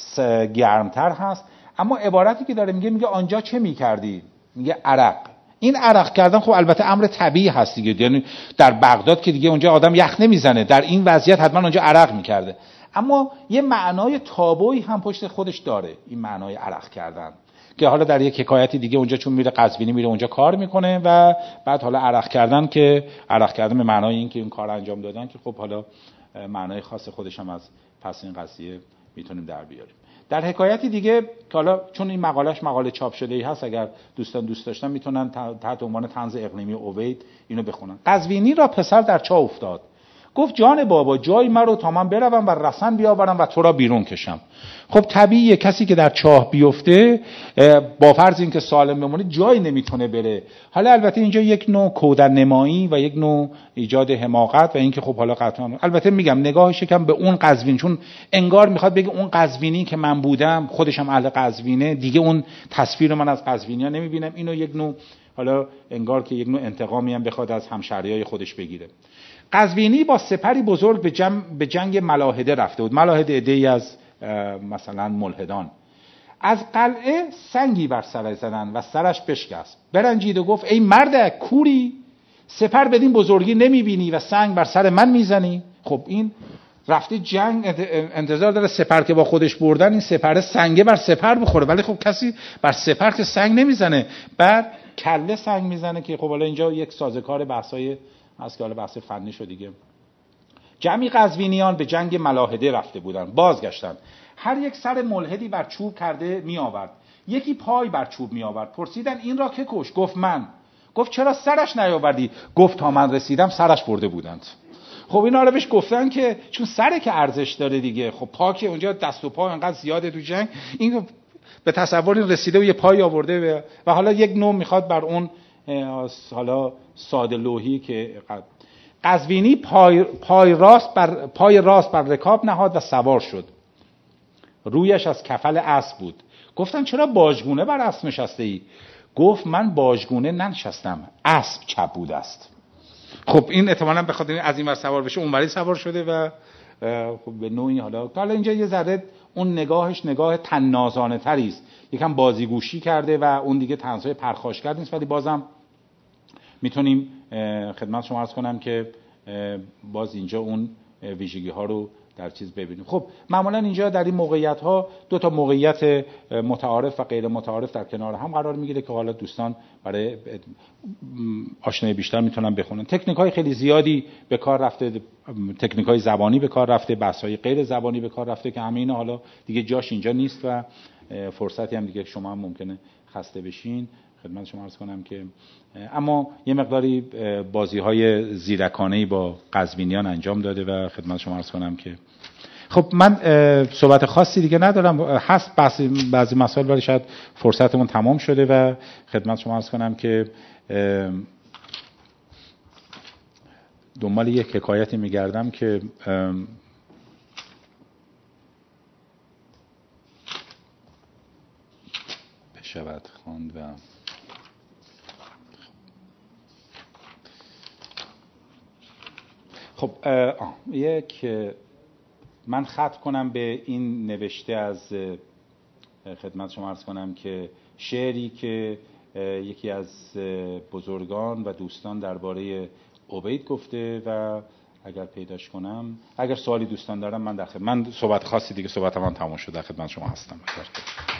گرمتر هست، اما عبارتی که داره میگه میگه آنجا چه میکردی؟ میگه عرق. این عرق کردن خب البته امر طبیعی هست دیگه، یعنی در بغداد که دیگه اونجا آدم یخ نمیزنه، در این وضعیت حتما اونجا عرق میکرده، اما یه معنای تابویی هم پشت خودش داره این معنای عرق کردن، که حالا در یک حکایتی دیگه اونجا چون میره قزوینی میره اونجا کار میکنه و بعد حالا عرق کردن که عرق کردن به معنای این که این کار انجام دادن که خب حالا معنای خاص خودش هم از پس این قضیه میتونیم در بیاریم. در حکایتی دیگه که حالا چون این مقالهش مقاله چاپ شده ای هست، اگر دوستان دوست داشتن میتونن تحت عنوان طنز اقلیمی عبید اینو بخونن. قزوینی را پسر در چاه افتاد، گفت جان بابا جای مرو تا من بروم و رسن بیاورم و تو را بیرون کشم. خب طبیعیه کسی که در چاه بیفته با فرض این که سالم بمونه جایی نمیتونه بره. حالا البته اینجا یک نوع کودن نمایی و یک نوع ایجاد حماقت و اینکه خب حالا قطعا البته میگم نگاهش یکم به اون قزوین، چون انگار میخواد بگه اون قزوینی که من بودم خودشم اهل قزوینه دیگه اون تصویر من از قزوینیا نمیبینم، اینو یک نوع حالا انگار که یک نوع انتقامی هم بخواد از همشهریای خودش بگیره. قزوینی با سپری بزرگ به, جم... به جنگ ملاحده رفته بود. ملاحده عده‌ای از مثلا ملحدان از قلعه سنگی بر سرش زدن و سرش بشکست. برنجید و گفت ای مردک کوری، سپر بدین بزرگی نمیبینی و سنگ بر سر من میزنی؟ خب این رفته جنگ، انتظار داره سپر که با خودش بردن این سپر سنگه بر سپر بخوره، ولی خب کسی بر سپر که سنگ نمیزنه، بر کله سنگ میزنه که خب حالا اینجا یک سازوکار بحثای هست که حالا بحث فنی شد دیگه. جمعی قزوینیان به جنگ ملاحده رفته بودند، بازگشتند. هر یک سر ملحدی بر چوب کرده می آورد، یکی پای بر چوب می آورد. پرسیدن این را که کش؟ گفت من. گفت چرا سرش نیاوردی؟ گفت تا من رسیدم سرش برده بودند. خب اینا رو بهش گفتن که چون سره که ارزش داره دیگه، خب پا که اونجا دست و پا انقدر زیاده تو جنگ، این به تصور رسیده و یه پای آورده و حالا یک نوع میخواد بر اون حالا ساده لوحی که قزوینی پای, پای راست بر پای راست بر رکاب نهاد و سوار شد. رویش از کفل اسب بود. گفتن چرا باژگونه بر اسب نشسته ای؟ گفت من باژگونه ننشستم، اسب چبود است. خب این احتمالاً بخاطر از این ور سوار بشه اونوری سوار شده و خب به نوعی حالا حالا اینجا یه ذره اون نگاهش نگاه طنازانه تری است، یکم بازیگوشی کرده و اون دیگه طنزهای پرخاشگر نیست، ولی بازم میتونیم خدمت شما عرض کنم که باز اینجا اون ویژگی ها رو در چیز ببینیم. خب معمولا اینجا در این موقعیت ها دو تا موقعیت متعارف و غیر متعارف در کنار هم قرار میگیره که حالا دوستان برای آشنایی بیشتر میتونن بخونن. تکنیک های خیلی زیادی به کار رفته، تکنیک های زبانی به کار رفته، بحث های غیر زبانی به کار رفته که همه اینا حالا دیگه جاش اینجا نیست و فرصتی هم دیگه شما هم ممکنه خسته بشین. خدمت شما عرض کنم که اما یه مقداری بازی‌های زیرکانه‌ای با قزوینیان انجام داده و خدمت شما عرض کنم که خب من صحبت خاصی دیگه ندارم، هست بعضی بعضی مسائل ولی شاید فرصتمون تمام شده و خدمت شما عرض کنم که دنبال یک حکایتی میگردم که بشود خواند و خب آه. یک من خط کنم به این نوشته از خدمت شما عرض کنم که شعری که یکی از بزرگان و دوستان درباره عبید گفته و اگر پیداش کنم، اگر سوالی دوستان دارم من در خدمت، من صحبت خاصی دیگه صحبت من تمام شده در خدمت شما هستم.